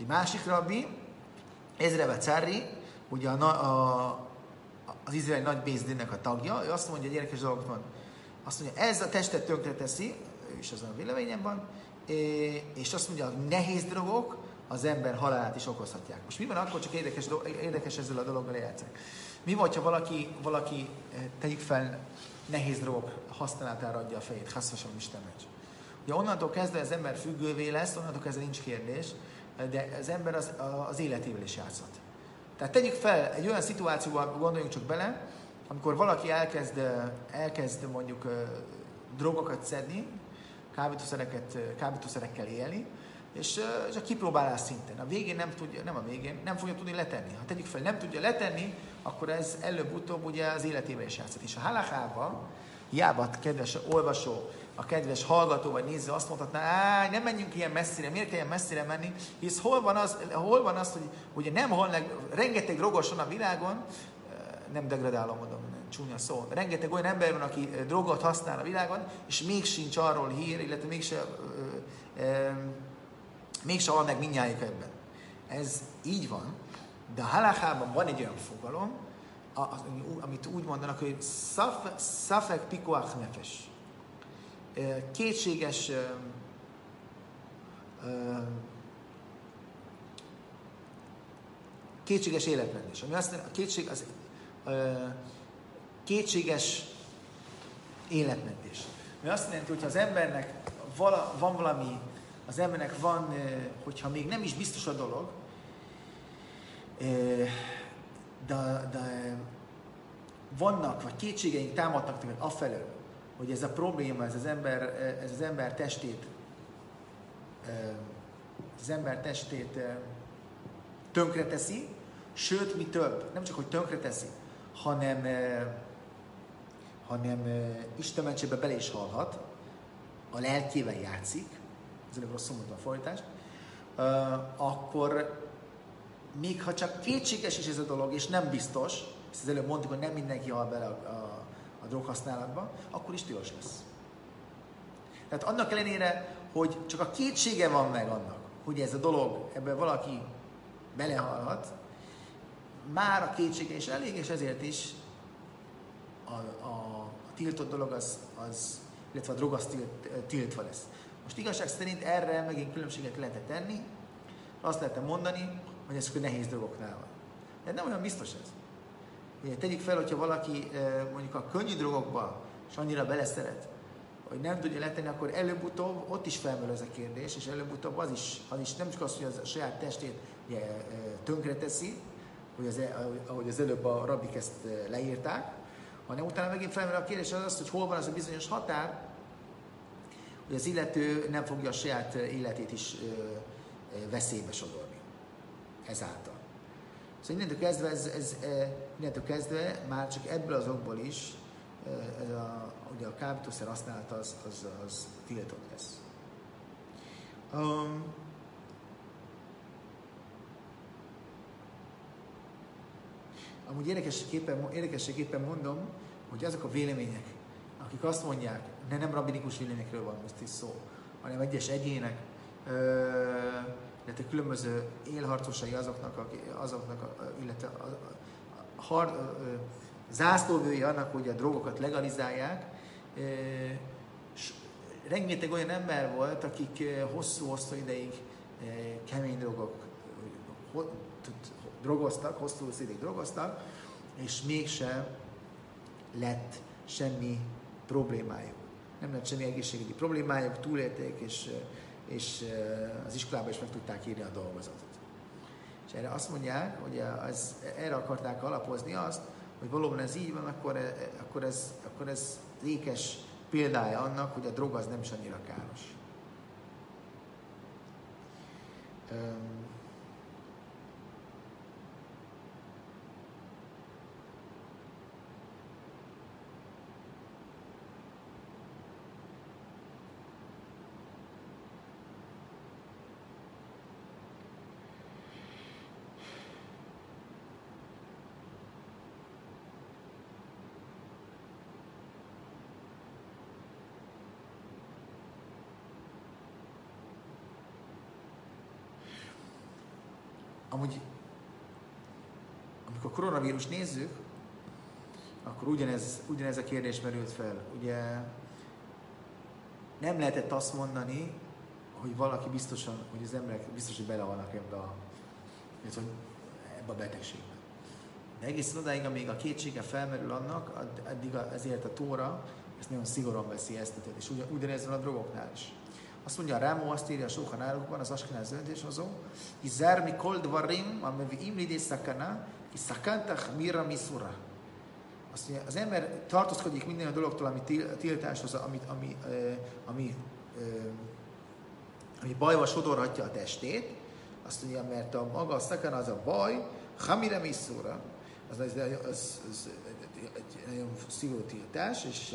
Egy másik rabbi, Ezreve Cári, ugye a, a, az izraeli nagy Bézdinnek a tagja, ő azt mondja, hogy érdekes dolgot van. Azt mondja, ez a testet tönkreteszi, ő is azon a véleményem van, és azt mondja, hogy nehéz drogok az ember halálát is okozhatják. Most mi van akkor, csak érdekes, érdekes ezzel a dologgal játszani. Mi van, ha valaki, valaki tegyük fel, nehéz drogok használatára adja a fejét, hasznosan Isten meccs. Ugye onnantól kezdve az ember függővé lesz, onnantól kezdve nincs kérdés, de az ember az, az életével is játszott. Tehát tegyük fel, egy olyan szituációban gondoljunk csak bele, amikor valaki elkezd, elkezd mondjuk drogokat szedni, kábítószereket, kábítószerekkel élni, és, és a kipróbálás szinten. A végén nem tudja, nem a végén, nem fogja tudni letenni. Ha tegyük fel, nem tudja letenni, akkor ez előbb-utóbb ugye az életével is játszott. És a halachában, hiába a kedves olvasó, a kedves hallgató vagy néző azt mondhatná, áh, nem menjünk ilyen messzire, miért kell ilyen messzire menni, hisz hol van az, hol van az hogy ugye nem halnak, rengeteg drogos van a világon, nem degradálom, mondom, csúnya szó, rengeteg olyan ember van, aki drogot használ a világon, és még sincs arról hír, illetve mégse, mégse hal meg mindnyájuk ebben. Ez így van, de a halachában van egy olyan fogalom, amit úgy mondanak, hogy szafek pikoach nefesh. Kétséges kétséges életmentés. Ami azt mondja, a kétség az kétséges életmentés. Ami azt jelenti, hogy az embernek vala, van valami, az embernek van, hogyha még nem is biztos a dolog, de, de vannak, vagy kétségeink támadnak tőle afelől, hogy ez a probléma, ez az ember, ez az ember testét, az ember testét tönkreteszi, sőt, mi több, nem csak, hogy tönkreteszi, hanem, hanem Isten mentsébe bele is halhat, a lelkével játszik, ez előbb rosszul mondtam a fordítást, akkor még ha csak kétséges is ez a dolog, és nem biztos, ezt az előbb mondtuk, hogy nem mindenki hal bele a, a, a droghasználatba, akkor is tilos lesz. Tehát annak ellenére, hogy csak a kétsége van meg annak, hogy ez a dolog, ebben valaki belehalhat, már a kétsége is elég, és ezért is a, a, a tiltott dolog az, az, illetve a drog az tilt, tiltva lesz. Most igazság szerint erre megint különbséget lehetett tenni, azt lehetne mondani, hogy ez akkor nehéz drogoknál van. De nem olyan biztos ez. Ugye, tegyük fel, hogyha valaki mondjuk a könnyű drogokba és annyira beleszeret, hogy nem tudja letenni, akkor előbb-utóbb ott is felmerül ez a kérdés, és előbb-utóbb az is, az is nem csak az, hogy az a saját testét ugye, tönkreteszi, hogy az, ahogy az előbb a rabbik ezt leírták, hanem utána megint felmerül a kérdés az, hogy hol van az a bizonyos határ, hogy az illető nem fogja a saját életét is veszélybe sodorni. Ezáltal. Szóval innentől kezdve, ez, ez, innentől kezdve már csak ebből az okból is ez a, ugye a kábítószer használata az, az, az tiltott lesz. Um, amúgy érdekességképpen, érdekességképpen mondom, hogy azok a vélemények, akik azt mondják, ne nem rabbinikus véleményekről van most is szó, hanem egyes egyének, illetve különböző élharcosai azoknak, azoknak illetve a, a, a, a, a zászlóvői annak, hogy a drogokat legalizálják. Rengeteg olyan ember volt, akik hosszú-hosszú ideig kemény drogok drogoztak, hosszú ideig drogoztak, és mégsem lett semmi problémájuk. Nem lett semmi egészségügyi problémájuk, túlélték, és és az iskolában is meg tudták írni a dolgozatot. És erre azt mondják, hogy az, erre akarták alapozni azt, hogy valóban ez így van, akkor, akkor, ez, akkor ez ékes példája annak, hogy a drog az nem is annyira káros. amúgy, amikor koronavírus nézzük, akkor ugyanez, ugyanez a kérdés merült fel. Ugye nem lehetett azt mondani, hogy valaki biztosan, hogy az emberek biztos, hogy bele vannak ebbe a, ebbe a betegségbe. De egészen odáig, amíg a kétsége felmerül annak, addig a, ezért a Tóra ezt nagyon szigorúan veszi ezt, és ugyan, ugyanez van a drogoknál is. Azt mondja a Rámó, azt írja a Sóhan Árukban, az Askenáz döntéshozó, Izár mikol dvarim, ameviim lidé szakana, ki szakantach mira misura. Azt mondja, az ember tartózkodik minden a dologtól, ami tiltáshoz, ami, ami, ami, ami bajba sodorhatja a testét. Azt mondja, mert a maga a szakana az a baj, hamire misura. Az, az, az, az egy nagyon szigorú tiltás, és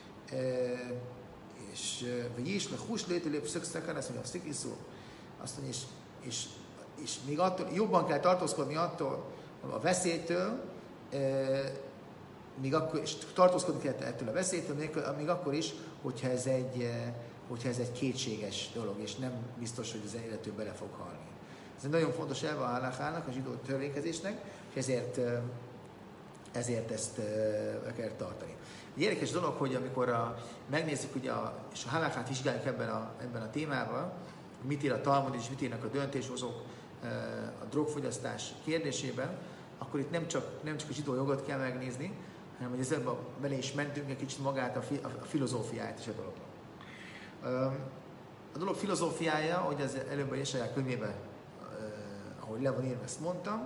és vagy is, meg hús létőlép szökszakán, azt mondja, a szikiszó, azt mondja, és, és, és még attól, jobban kell tartózkodni attól a veszélytől, e, még akkor, és tartózkodni kell ettől a veszélytől, még, még akkor is, hogyha ez, egy, hogyha ez egy kétséges dolog, és nem biztos, hogy az illető bele fog halni. Ez egy nagyon fontos elve a halakhának, a zsidó törvénykezésnek, és ezért, ezért ezt be kell tartani. Egy érdekes dolog, hogy amikor a, megnézzük, ugye a, és a halakát vizsgáljuk ebben a, ebben a témában, mit ír a Talmud és mit írnak a döntéshozók a drogfogyasztás kérdésében, akkor itt nem csak, nem csak a zsidó jogot kell megnézni, hanem hogy ezzel bele is mentünk egy kicsit magát a, fi, a filozófiáját is a dolognak. A dolog filozófiája, hogy az előbb a Jesaja könyvében, ahogy le van írva, ezt mondtam,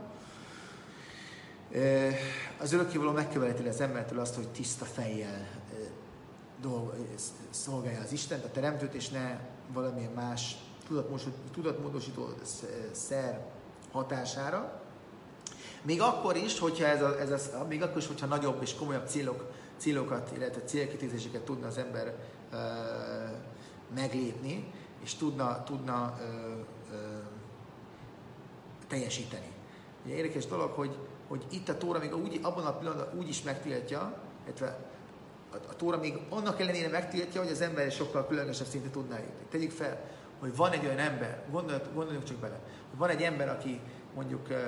az örökkévaló megköveteli az embertől azt, hogy tiszta fejjel szolgálja az Istent, a teremtőt, és ne valamilyen más tudatmódosító szer hatására. Még akkor is, hogyha ez a, ez a, még akkor is, hogyha nagyobb és komolyabb célok, célokat, illetve célkitűzéseket tudna az ember uh, meglépni, és tudna, tudna uh, uh, teljesíteni. Ugye érdekes dolog, hogy, hogy itt a Tóra még úgy, abban a pillanatban úgy is megtiltja, illetve a, a Tóra még annak ellenére megtiltja, hogy az ember egy sokkal különösebb szintre tudná jutni. Tegyük fel, hogy van egy olyan ember, gondoljunk, gondoljunk csak bele, hogy van egy ember, aki mondjuk uh,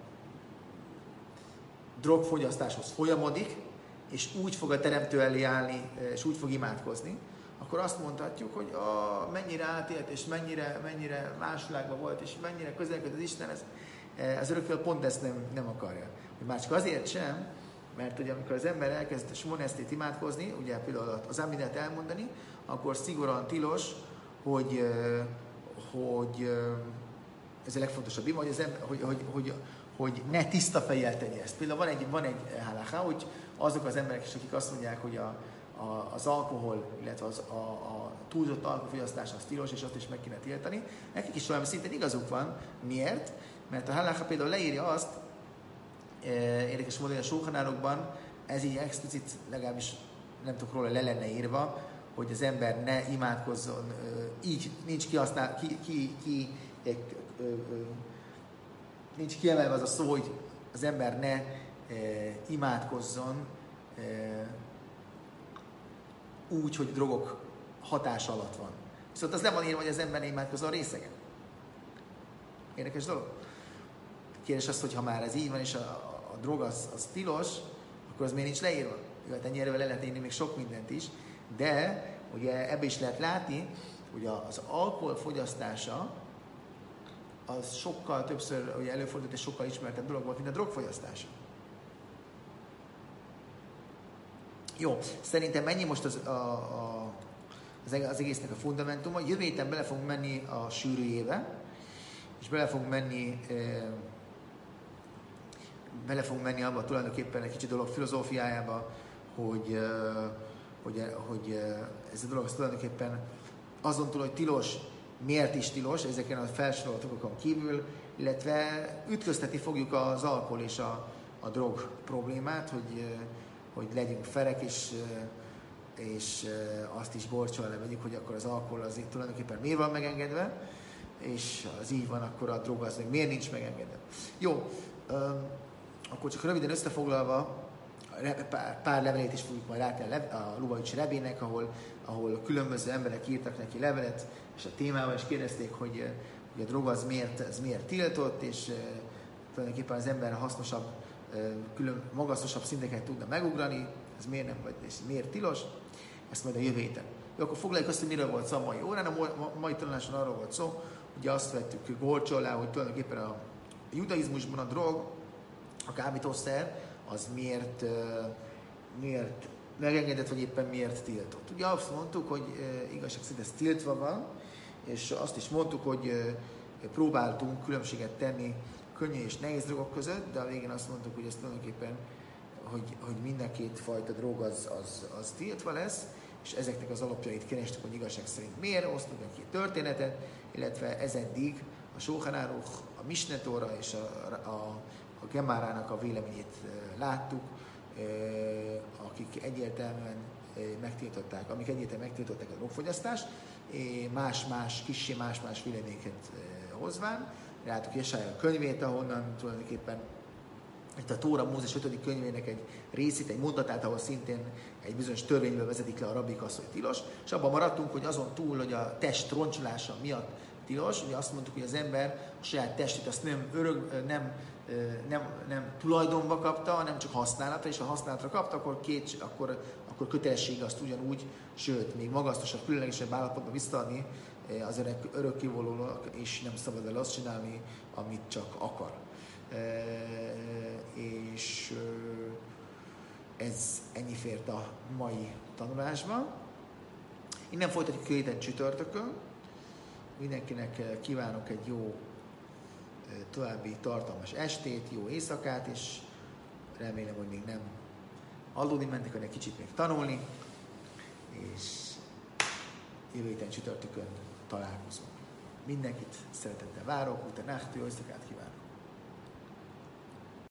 drogfogyasztáshoz folyamodik, és úgy fog a teremtő elé állni, és úgy fog imádkozni, akkor azt mondhatjuk, hogy ah, mennyire átélt, és mennyire, mennyire más világban volt, és mennyire közelkedett az Isten, ez, az örökkévaló pont ezt nem, nem akarja. Már csak azért sem, mert ugye amikor az ember elkezd Smonesztét imádkozni, ugye például az Amidet elmondani, akkor szigorúan tilos, hogy, hogy ez a legfontosabb ima, hogy, az ember, hogy, hogy, hogy, hogy ne tiszta fejjel tegye ezt. Például van egy, van egy halaká, hogy azok az emberek is, akik azt mondják, hogy a, a, az alkohol, illetve az, a, a túlzott alkoholfogyasztás az tilos, és azt is meg kéne tiltani. Nekik is valami szintén igazuk van. Miért? Mert a halaká például leírja azt, érdekes módon a Sóhanárokban, ez így explicit, legalábbis nem tudok róla, le lenne írva, hogy az ember ne imádkozzon, így nincs kihasznál, ki, ki, ki, nincs kiemelve az a szó, hogy az ember ne imádkozzon úgy, hogy drogok hatása alatt van. Viszont az nem van írva, hogy az ember ne imádkozzon részegen. Érdekes dolog. Kérdés az, hogy ha már ez így van, és a, a, a drog az, az tilos, akkor az miért nincs leírva? Hát ennyire le lehet írni még sok mindent is, de ugye ebbe is lehet látni, hogy az alkohol fogyasztása az sokkal többször ugye előfordult, és sokkal ismertebb dolog volt, mint a drogfogyasztása. Jó, szerintem mennyi most az, a, a, az egésznek a fundamentuma. Jövő héten bele fogunk menni a sűrűjébe, és bele fogunk menni e, bele fogunk menni abba tulajdonképpen egy kicsit dolog filozófiájába, hogy, e, hogy, hogy ez a dolog az tulajdonképpen azon túl, hogy tilos, miért is tilos, ezeken a felsoroltokon kívül, illetve ütköztetni fogjuk az alkohol és a, a drog problémát, hogy, hogy legyünk ferek, és, és azt is gorcsol levegyük, hogy akkor az alkohol az tulajdonképpen miért van megengedve, és az így van, akkor a drog az meg miért nincs megengedve. Jó, akkor csak röviden összefoglalva, pár, pár levelét is fogjuk majd látni a, a Lubavicsi Rebének, ahol, ahol különböző emberek írtak neki levelet, és a témával is kérdezték, hogy, hogy a drog az miért, az miért tiltott, és tulajdonképpen az ember hasznosabb, külön magasztosabb szinteket tudna megugrani, ez miért nem, vagy ez miért tilos, ezt majd a jövő héten. Jó, akkor foglaljuk azt, hogy miről volt szó a mai órán. A mai tanuláson arról volt szó, ugye azt vettük gólcsó alá, hogy tulajdonképpen a judaizmusban a drog, a kábítószer, az miért, miért megengedett, vagy éppen miért tiltott. Ugye azt mondtuk, hogy igazság szerint ez tiltva van, és azt is mondtuk, hogy próbáltunk különbséget tenni könnyű és nehéz drogok között, de a végén azt mondtuk, hogy ez tulajdonképpen, hogy, hogy mind a két fajta drog az, az, az tiltva lesz, és ezeknek az alapjait kerestük, hogy igazság szerint miért, osztunk egy történetet, illetve ez eddig a Shulchan Aruch, a Mishneh Tóra és a, a, a Gemárának a véleményét láttuk, akik egyértelműen megtiltották, amik egyértelműen megtiltották a drogfogyasztást, más-más, kissé más-más véleményeket hozván. Láttuk Jesája könyvét, ahonnan tulajdonképpen itt a Tóra Mózes ötödik könyvének egy részét, egy mondatát, ahol szintén egy bizonyos törvényből vezetik le a rabbik azt, hogy tilos, és abban maradtunk, hogy azon túl, hogy a test roncsolása miatt tilos, ugye azt mondtuk, hogy az ember a saját testét azt nem, örök, nem, nem, nem tulajdonba kapta, hanem csak használatra, és ha használatra kapta, akkor, két, akkor, akkor kötelessége azt ugyanúgy, sőt, még magasztosabb, különlegesebb állapotban visszaadni az örök, örökkévalónak, és nem szabad el azt csinálni, amit csak akar. E, és ez ennyi fért a mai tanulásban. Innen folytatjuk héten csütörtökön. Mindenkinek kívánok egy jó további tartalmas estét, jó éjszakát, és remélem, hogy még nem aludni mentek, hanem egy kicsit még tanulni, és jövő héten csütörtökön találkozunk. Mindenkit szeretettel várok, utána jó éjszakát kívánok!